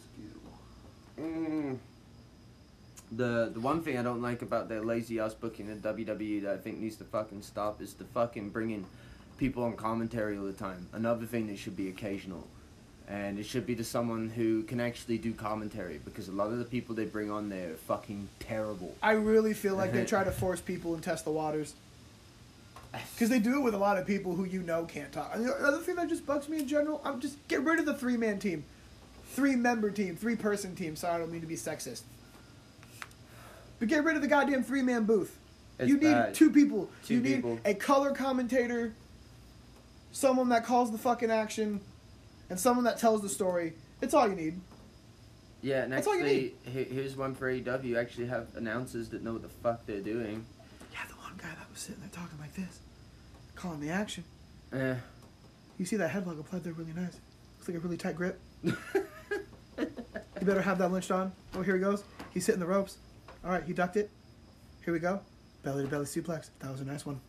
mm, the the one thing I don't like about their lazy ass booking in W W E that I think needs to fucking stop is the fucking bringing people on commentary all the time. Another thing that should be occasional. And it should be to someone who can actually do commentary, because a lot of the people they bring on there are fucking terrible. I really feel like they try to force people and test the waters. Because they do it with a lot of people who you know can't talk. And the other thing that just bugs me in general, I'm just get rid of the three man team. three-member team, three-person team. Sorry, I don't mean to be sexist. But get rid of the goddamn three-man booth. It's you need bad. two people. Two you need people. a color commentator, someone that calls the fucking action, and someone that tells the story. It's all you need. Yeah, and That's all you actually, he- here's one for A E W. You actually have announcers that know what the fuck they're doing. Yeah, the one guy that was sitting there talking like this, calling the action. Yeah. You see that headlock applied there really nice. Looks like a really tight grip. You better have that lynched on. Oh, here he goes. He's hitting the ropes. All right, he ducked it. Here we go. Belly to belly suplex. That was a nice one.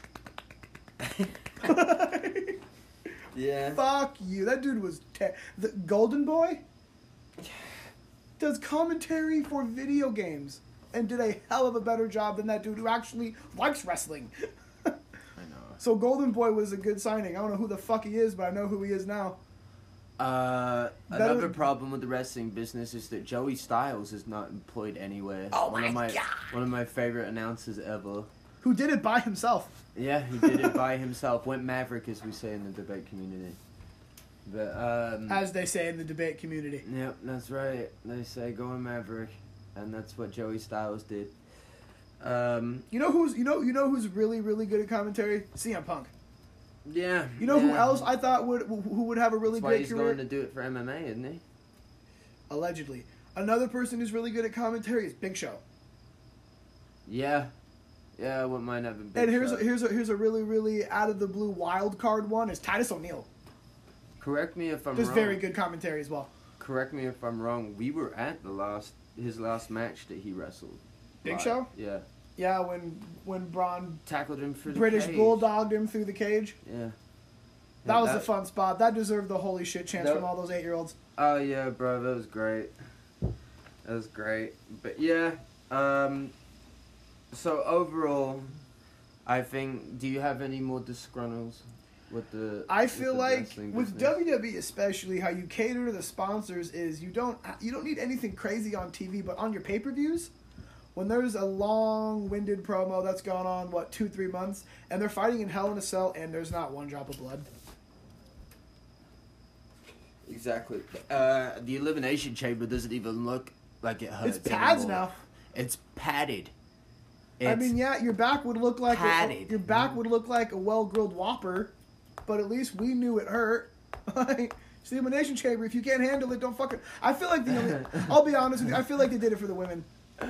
Yeah. Fuck you. That dude was te- the Golden Boy does commentary for video games and did a hell of a better job than that dude who actually likes wrestling. I know. So Golden Boy was a good signing. I don't know who the fuck he is, but I know who he is now. Uh, Better- another problem with the wrestling business is that Joey Styles is not employed anywhere. Oh one my of my God. One of my favorite announcers ever. Who did it by himself. Yeah, he did it by himself. Went Maverick, as we say in the debate community. But um, As they say in the debate community. yep, that's right. They say go in Maverick, and that's what Joey Styles did. Um, You know who's you know you know who's really really good at commentary? C M Punk. yeah. You know who yeah. else I thought would who would have a really That's why great he's career? going to do it for M M A, isn't he? Allegedly, another person who's really good at commentary is Big Show. Yeah. Yeah, I wouldn't mind having Big And here's Show. a, here's a, here's a really really out of the blue wild card one is Titus O'Neil. Correct me if I'm Does wrong. very good commentary as well. Correct me if I'm wrong. We were at the last his last match that he wrestled. Big Live. Show? Yeah. Yeah, when when Braun Tackled him for the British cage. bulldogged him through the cage. Yeah. That Yeah, was a fun spot. That deserved the holy shit chance That- from all those eight year olds. Oh yeah, bro, that was great. That was great. But yeah, um so overall I think do you have any more disgruntles with the I with feel the like wrestling with business? W W E especially, how you cater to the sponsors is you don't you don't need anything crazy on T V, but on your pay per views, when there's a long winded promo that's gone on what two three months, and they're fighting in Hell in a Cell, and there's not one drop of blood. Exactly. Uh, the Elimination Chamber doesn't even look like it hurts It's pads anymore. now. It's padded. I It's mean, yeah, your back would look like a, padded. your back would look like a well grilled Whopper, but at least we knew it hurt. Like, it's the Elimination Chamber. If you can't handle it, don't fucking. I feel like the. only- I'll be honest with you. I feel like they did it for the women.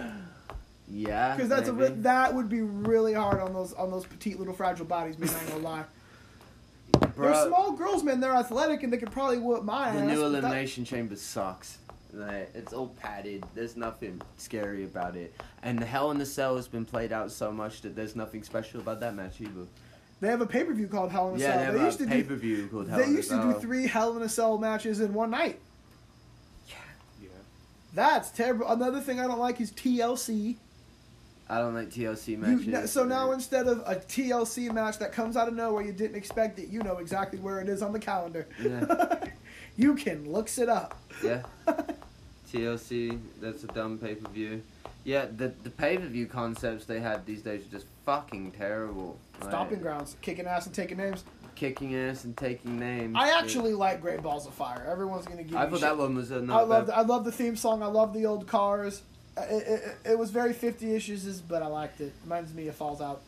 Yeah. Because that's maybe. a re- that would be really hard on those on those petite little fragile bodies. Man, I ain't gonna lie. Bro, They're small girls, man. They're athletic and they could probably whoop my The ass. new but that- Elimination Chamber sucks. Like, it's all padded. There's nothing scary about it. And the Hell in the Cell has been played out so much that there's nothing special about that match either. They have a pay per view called Hell in a Yeah, Cell. they have They a used to pay do per view called Hell they in the used to Cell. do three Hell in a Cell matches in one night. Yeah. That's terrible. Another thing I don't like is T L C. I don't like T L C You, matches. so now instead of a T L C match that comes out of nowhere, you didn't expect it. You know exactly where it is on the calendar. Yeah. You can looks it up. Yeah. T L C, that's a dumb pay per view. Yeah, the the pay per view concepts they have these days are just fucking terrible. Like, Stomping grounds, kicking ass and taking names. Kicking ass and taking names. I actually like Great Balls of Fire. Everyone's gonna give me I thought shit. that one was a I love the, I love the theme song. I love the old cars. Uh, It, it, it was very fifty issues, but I liked it. Reminds me of Falls Out.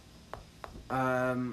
Um,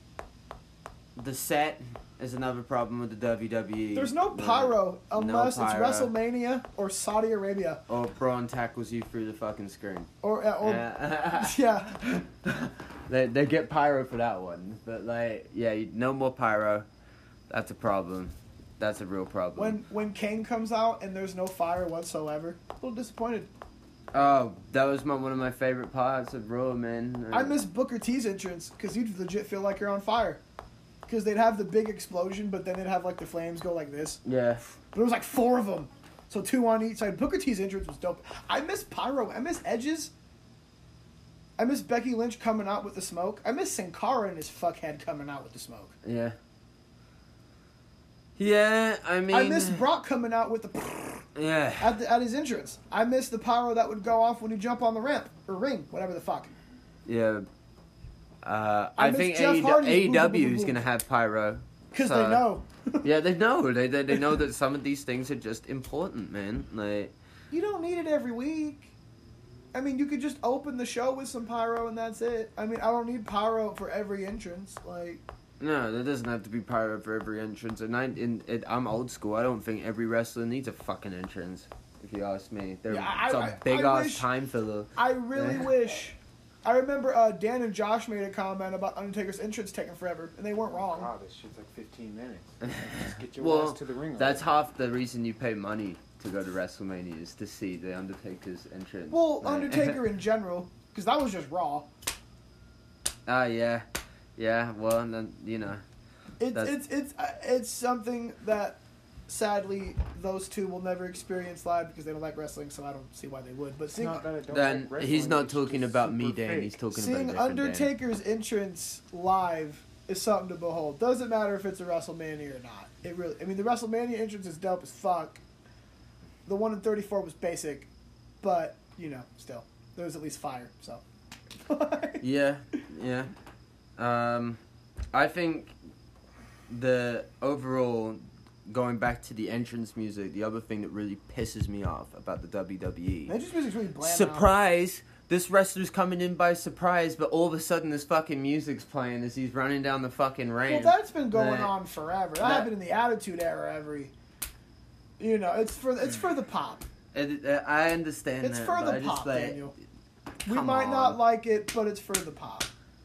the set is another problem with the W W E. There's no The- pyro unless pyro. it's WrestleMania or Saudi Arabia Or Braun tackles you through the fucking screen. or uh, or Yeah. yeah. they they get pyro for that one, but like yeah, you- no more pyro. That's a problem. That's a real problem. When when Kane comes out and there's no fire whatsoever, a little disappointed. Oh, that was my one of my favorite parts of Raw, man. I miss Booker T's entrance because you'd legit feel like you're on fire. Because they'd have the big explosion, but then they'd have like the flames go like this. Yeah. But it was like four of them. So two on each side. Booker T's entrance was dope. I miss Pyro. I miss Edges. I miss Becky Lynch coming out with the smoke. I miss Sin Cara and his fuckhead coming out with the smoke. Yeah. Yeah, I mean. I miss Brock coming out with the Yeah. at, the, at his entrance. I miss the pyro that would go off when you jump on the ramp or ring, whatever the fuck. Yeah. Uh, I I miss think Jeff A E Hardy's W boom, boom, boom, is boom. gonna have pyro. Because So- they know. Yeah, they know. They, they they know that some of these things are just important, man. Like, You don't need it every week. I mean, you could just open the show with some pyro and that's it. I mean, I don't need pyro for every entrance. Like, no, there doesn't have to be pyro for every entrance. And I, in, it, I'm old school. I don't think every wrestler needs a fucking entrance. If you ask me, they're Yeah, I- it's I- a big I ass wish- time filler. I really Yeah. wish. I remember uh, Dan and Josh made a comment about Undertaker's entrance taking forever, and they weren't wrong. Wow, this shit's like fifteen minutes. Just get your Well, ass to the ring. That's already. half the reason you pay money to go to WrestleMania is to see the Undertaker's entrance. Well, Like- Undertaker in general, because that was just Raw. Ah, yeah, yeah. Well, and then you know, It's That's- it's it's uh, it's something that sadly those two will never experience live because they don't like wrestling. So I don't see why they would. But It's seeing not that I don't then like he's wrestling, not it's talking just about me, super Dan. fake. He's talking seeing about a different Dan. Undertaker's entrance live is something to behold. Doesn't matter if it's a WrestleMania or not. It really. I mean, the WrestleMania entrance is dope as fuck. The one in thirty-four was basic, but you know, still there was at least fire. So. Yeah, yeah. Um, I think the overall, going back to the entrance music, the other thing that really pisses me off about the W W E. The entrance music's really bland. now. Surprise! This wrestler's coming in by surprise, but all of a sudden this fucking music's playing as he's running down the fucking Well, ramp. that's been going That- on forever. That, that- happened in the Attitude Era. Every, you know, it's for it's for the pop. It- uh, I understand It's that, for but the I just pop, like, Daniel. We come might on. not like it, but it's for the pop.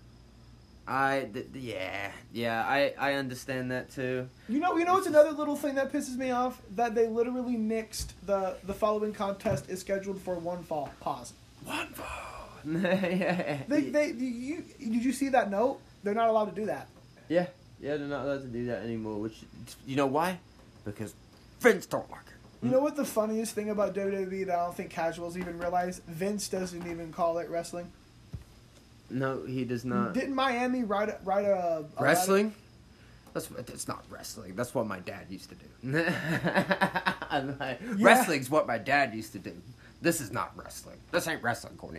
I th- yeah yeah I I understand that too. You know, you know what's another little thing that pisses me off? That they literally nixed the the following contest is scheduled for one fall. Pause. One fall. yeah. They they you did you see that note? They're not allowed to do that. yeah yeah they're not allowed to do that anymore. Which you know why? Because Vince don't like it. You know what the funniest thing about W W E that I don't think casuals even realize? Vince doesn't even call it wrestling. No, he does not. Didn't Miami write a, write a, a Wrestling? That's that's not wrestling. That's what my dad used to do. I'm like, Yeah. Wrestling's what my dad used to do. This is not wrestling. This ain't wrestling, Courtney.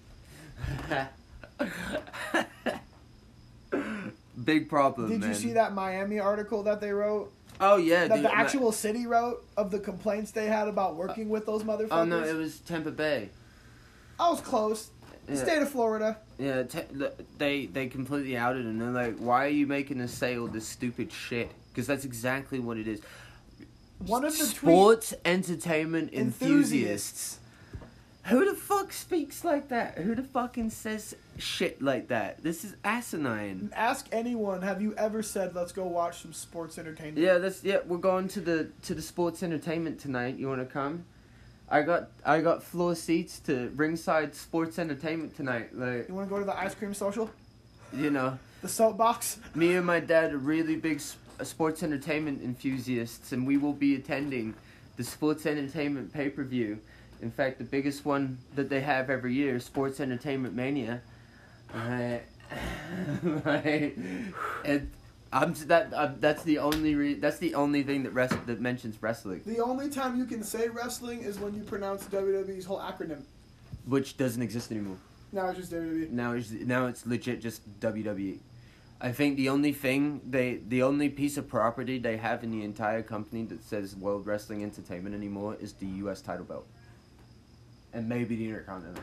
Big problem, Did man. you see that Miami article that they wrote? Oh yeah, That dude, the my- actual city wrote of the complaints they had about working with those motherfuckers? Oh no, it was Tampa Bay. I was close. The Yeah. state of Florida. Yeah, te- they they completely outed him. They're like, "Why are you making us say all this stupid shit?" Because that's exactly what it is. One of the tweets. Sports entertainment enthusiasts. Enthusiasts. Who the fuck speaks like that? Who the fucking says shit like that? This is asinine. Ask anyone, have you ever said, let's go watch some sports entertainment? Yeah, that's yeah. We're going to the to the sports entertainment tonight. You want to come? I got I got floor seats to ringside sports entertainment tonight. Like You want to go to the ice cream social? you know, The soapbox? me and my dad are really big s- sports entertainment enthusiasts, and we will be attending the sports entertainment pay per view. In fact, the biggest one that they have every year, Sports Entertainment Mania. Right. Right. And I'm s- that uh, that's the only re- that's the only thing that rest that mentions wrestling, The only time you can say wrestling is when you pronounce W W E's whole acronym. which doesn't exist anymore. Now it's just W W E. Now it's now it's legit just W W E. I think the only thing they the only piece of property they have in the entire company that says World Wrestling Entertainment anymore is the U S title belt. And maybe the Intercontinental.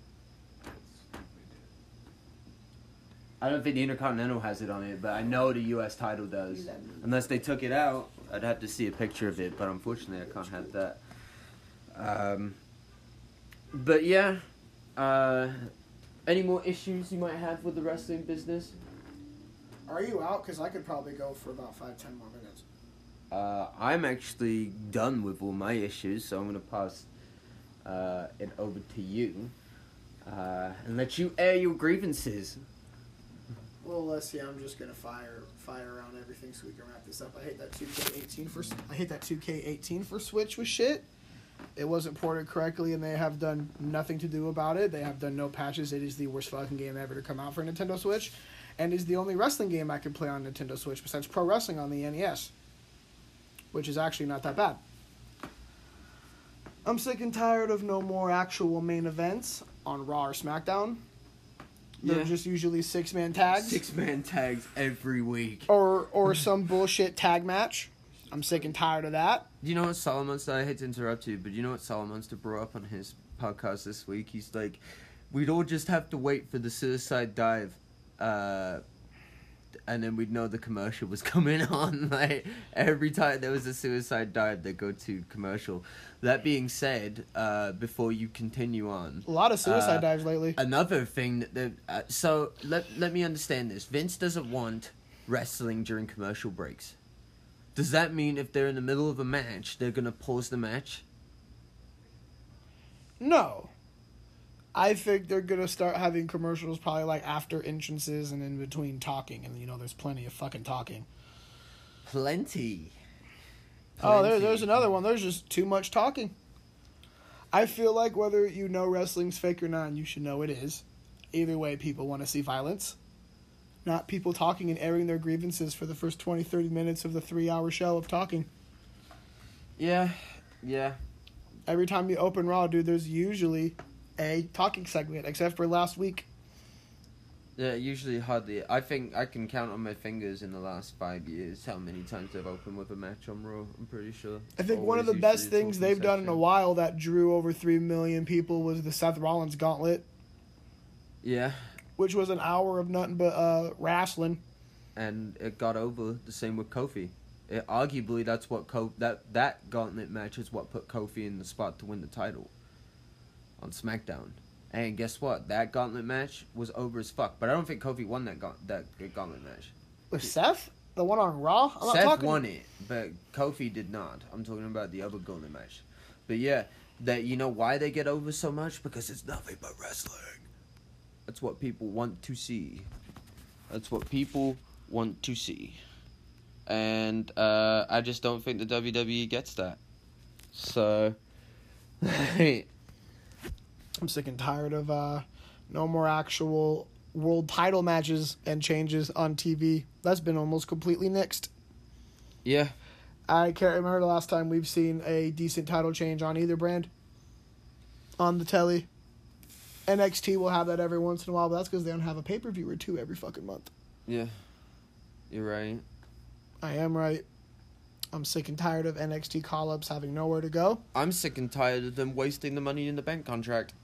I don't think the Intercontinental has it on it, but I know the U S title does. Unless they took it out, I'd have to see a picture of it, but unfortunately I can't have that. Um, but yeah, uh, any more issues you might have with the wrestling business? Are you out? Because I could probably go for about five, ten more minutes. Uh, I'm actually done with all my issues, so I'm going to pass uh, it over to you uh, and let you air your grievances. Well, let's see. I'm just gonna fire fire around everything so we can wrap this up. I hate that two K eighteen for I hate that two K eighteen for Switch was shit. It wasn't ported correctly, and they have done nothing to do about it. They have done no patches. It is the worst fucking game ever to come out for Nintendo Switch, and is the only wrestling game I can play on Nintendo Switch besides Pro Wrestling on the N E S, which is actually not that bad. I'm sick and tired of no more actual main events on Raw or SmackDown. They're Yeah. just usually six man tags. Six man tags every week. Or or some bullshit tag match. I'm sick and tired of that. You know what Solomonster, I hate to interrupt you, but you know what Solomonster brought up on his podcast this week? He's like, we'd all just have to wait for the suicide dive, uh, and then we'd know the commercial was coming on. Like, every time there was a suicide dive, they'd go to commercial. That being said, uh, before you continue on... A lot of suicide uh, dives lately. Another thing that... that uh, so, let, let me understand this. Vince doesn't want wrestling during commercial breaks. Does that mean if they're in the middle of a match, they're going to pause the match? No. I think they're going to start having commercials probably like after entrances and in between talking. And, you know, there's plenty of fucking talking. Plenty. Oh, there, Plenty. there's another one. There's just too much talking. I feel like whether you know wrestling's fake or not, and you should know it is. Either way, people want to see violence. Not people talking and airing their grievances for the first twenty, thirty minutes of the three-hour show of talking. Yeah, yeah. Every time you open Raw, dude, there's usually a talking segment, except for last week. Yeah, usually hardly. I think I can count on my fingers in the last five years how many times they've opened with a match on Raw. I'm pretty sure. I think one of the Always best usually a things talking they've done in a section. while that drew over three million people was the Seth Rollins Gauntlet, Yeah, which was an hour of nothing but uh, wrestling. and it got over the same with Kofi. It, arguably, that's what Ko- that that gauntlet match is what put Kofi in the spot to win the title on SmackDown. And guess what? That gauntlet match was over as fuck. But I don't think Kofi won that gaunt- that gauntlet match. With Seth? The one on Raw? I'm not Seth talking... won it, but Kofi did not. I'm talking about the other gauntlet match. But yeah, that you know why they get over so much? Because it's nothing but wrestling. That's what people want to see. That's what people want to see. And uh, I just don't think the W W E gets that. So, I'm sick and tired of uh, no more actual world title matches and changes on T V. That's been almost completely nixed. yeah. I can't remember the last time we've seen a decent title change on either brand on the telly. N X T will have that every once in a while, but that's because they don't have a pay-per-view or two every fucking month. Yeah. You're right. I am right. I'm sick and tired of N X T call-ups having nowhere to go. I'm sick and tired of them wasting the Money in the Bank contract.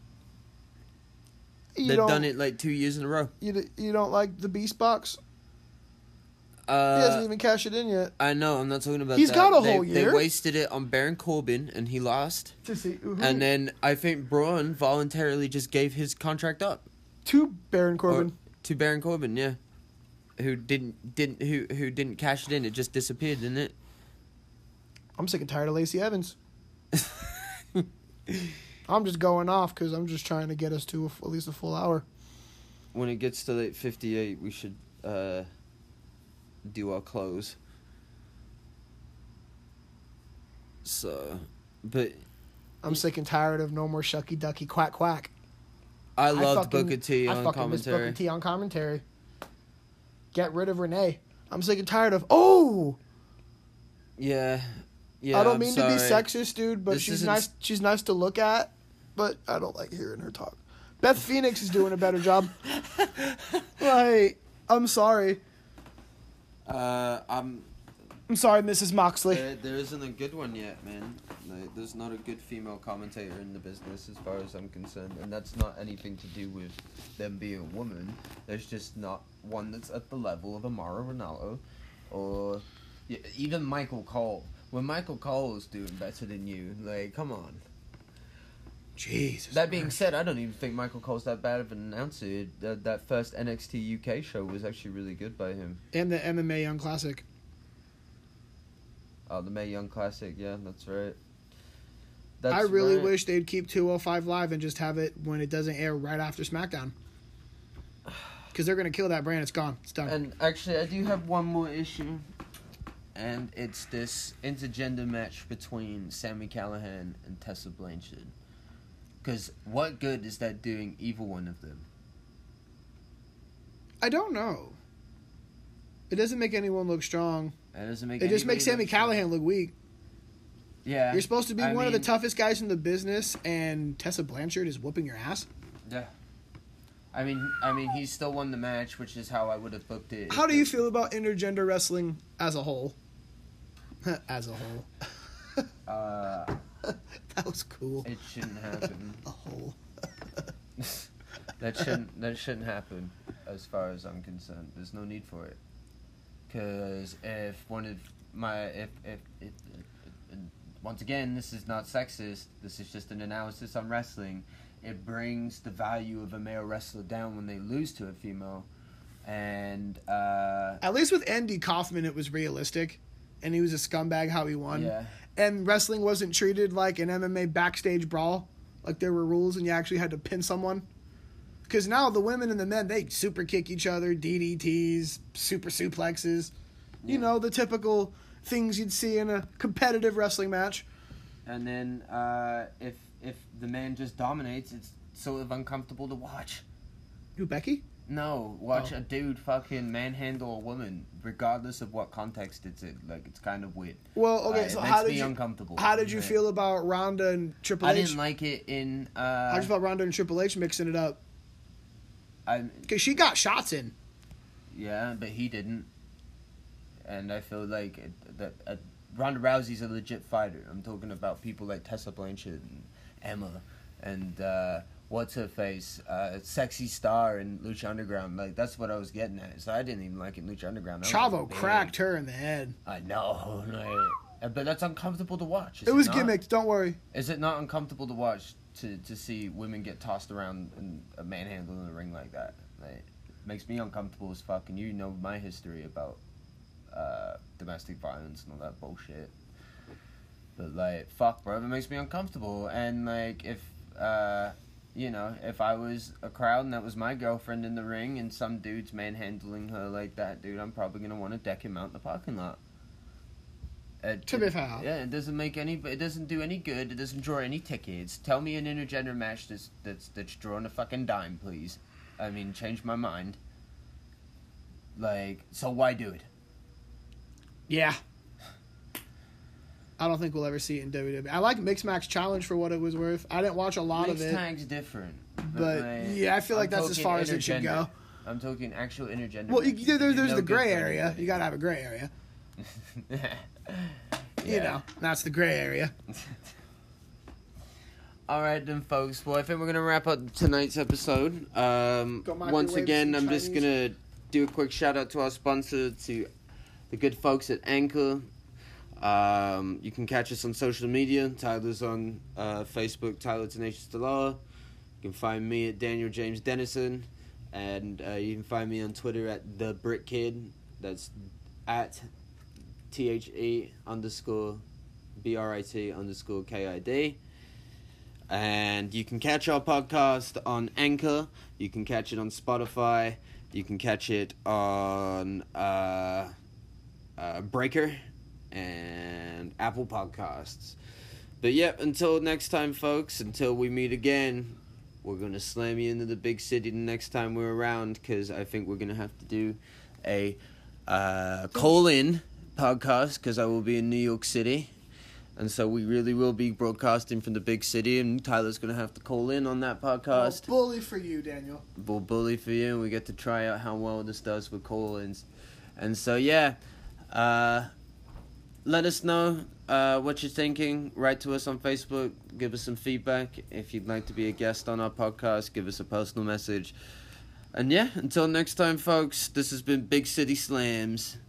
You They've don't- done it like two years in a row. You, d- you don't like the Beast Box? Uh, He hasn't even cashed it in yet. I know, I'm not talking about He's that. got a they, whole They year. wasted it on Baron Corbin, and he lost. To see who, And then I think Braun voluntarily just gave his contract up. to Baron Corbin. Or, to Baron Corbin, yeah. Who didn't didn't who who didn't cash it in? It just disappeared, didn't it? I'm sick and tired of Lacey Evans. I'm just going off because I'm just trying to get us to a, at least a full hour. When it gets to like fifty-eight, we should uh, do our close. So, but I'm sick and tired of no more shucky ducky quack quack. I loved fucking- Booker T I on fucking miss commentary. Booker T on commentary. Get rid of Renee. I'm sick and tired of. Oh, Yeah, yeah. I don't I'm mean sorry. to be sexist, dude, but This she's isn't- nice. She's nice to look at, but I don't like hearing her talk. Beth Phoenix is doing a better job. Like, I'm sorry. Uh, I'm. I'm sorry, Missus Moxley. There, there isn't a good one yet, man. Like, there's not a good female commentator in the business as far as I'm concerned, and that's not anything to do with them being a woman. There's just not one that's at the level of Amara Ronaldo, or yeah, even Michael Cole. When Michael Cole is doing better than you, like, come on. Jesus. That being said, I don't even think Michael Cole's that bad of an announcer. That, that first N X T U K show was actually really good by him. And the M M A Young Classic. Oh, the Mae Young Classic, yeah, that's right. That's I really right. wish they'd keep two oh five Live and just have it when it doesn't air right after SmackDown. Because they're going to kill that brand. It's gone. It's done. And actually, I do have one more issue, and it's this intergender match between Sami Callihan and Tessa Blanchard. Because what good is that doing either one of them? I don't know. It doesn't make anyone look strong. That doesn't make It just anybody makes Sami look strong. Callahan look weak. Yeah. You're supposed to be I one of the mean, toughest guys in the business, and Tessa Blanchard is whooping your ass. Yeah. I mean, I mean, he still won the match, which is how I would have booked it. How do you feel about intergender wrestling as a whole? As a whole. Uh, That was cool. it shouldn't happen. A whole. That shouldn't. That shouldn't happen, as far as I'm concerned. There's no need for it. Because if one of my, if if, if, if once again, this is not sexist. This is just an analysis on wrestling. It brings the value of a male wrestler down when they lose to a female, and uh, At least with Andy Kaufman, it was realistic, and he was a scumbag how he won. yeah, And wrestling wasn't treated like an M M A backstage brawl, like there were rules and you actually had to pin someone. Because now the women and the men, they super kick each other, D D Ts, super suplexes. Yeah. You know, the typical things you'd see in a competitive wrestling match. and then uh, if if the man just dominates, it's sort of uncomfortable to watch. Who, Becky? No, watch Oh. a dude fucking manhandle a woman, regardless of what context it's in. Like, it's kind of weird. Well, okay, Uh, so it how makes did me you uncomfortable. how did you Yeah. feel about Ronda and Triple I H? didn't like it in. Uh, How did you feel about Ronda and Triple H mixing it up? I Because she got shots in. yeah, but he didn't. And I feel like it, that uh, Ronda Rousey's a legit fighter. I'm talking about people like Tessa Blanchard and Emma and uh, what's her face, uh, Sexy Star and Lucha Underground. Like, that's what I was getting at. So I didn't even like it, Lucha Underground. That was Chavo big. cracked her in the head. I know, like, but that's uncomfortable to watch. is It was not? gimmicked, don't worry. Is it not uncomfortable to watch to, to see women get tossed around and a manhandle in the ring like that? Like, it makes me uncomfortable as fuck, and you know my history about uh, domestic violence and all that bullshit. But, like, fuck, bro, it makes me uncomfortable. And, like, if, uh, you know, if I was a crowd and that was my girlfriend in the ring and some dude's manhandling her like that, dude, I'm probably going to want to deck him out in the parking lot. It, To be fair. Yeah, it doesn't make any. It doesn't do any good. It doesn't draw any tickets. Tell me an intergender match that's that's that's drawing a fucking dime, please. I mean, change my mind. Like, so why do it? Yeah. I don't think we'll ever see it in W W E. I like Mixed Match Challenge for what it was worth. I didn't watch a lot Mixed of it. tag's different, But, like, yeah, I feel like I'm that's as talking far as it should intergender. go. I'm talking actual intergender. Well, you, matches. there, there's It's no the good gray for area. anybody. You gotta have a gray area. You Yeah. know, that's the gray area. All right, then, folks. Well, I think we're gonna wrap up tonight's episode. Um, Go microwave once again, some I'm just Chinese. gonna do a quick shout out to our sponsor, to the good folks at Anchor. Um, you can catch us on social media. Tyler's on uh, Facebook, Tyler Tenacious Delara. You can find me at Daniel James Dennison, and uh, you can find me on Twitter at the Brit Kid. That's at T H E underscore B R I T underscore K I D. And you can catch our podcast on Anchor. You can catch it on Spotify. You can catch it on uh, uh, Breaker and Apple Podcasts. But yep, until next time, folks, until we meet again, we're going to slam you into the big city the next time we're around, because I think we're going to have to do a uh, call-in podcast, because I will be in New York City. And so we really will be broadcasting from the big city, and Tyler's going to have to call in on that podcast. Well, bully for you, Daniel. We'll bully for you, and we get to try out how well this does with call-ins. And so, yeah, uh, let us know uh, what you're thinking. Write to us on Facebook. Give us some feedback. If you'd like to be a guest on our podcast, give us a personal message. And yeah, until next time, folks, this has been Big City Slams.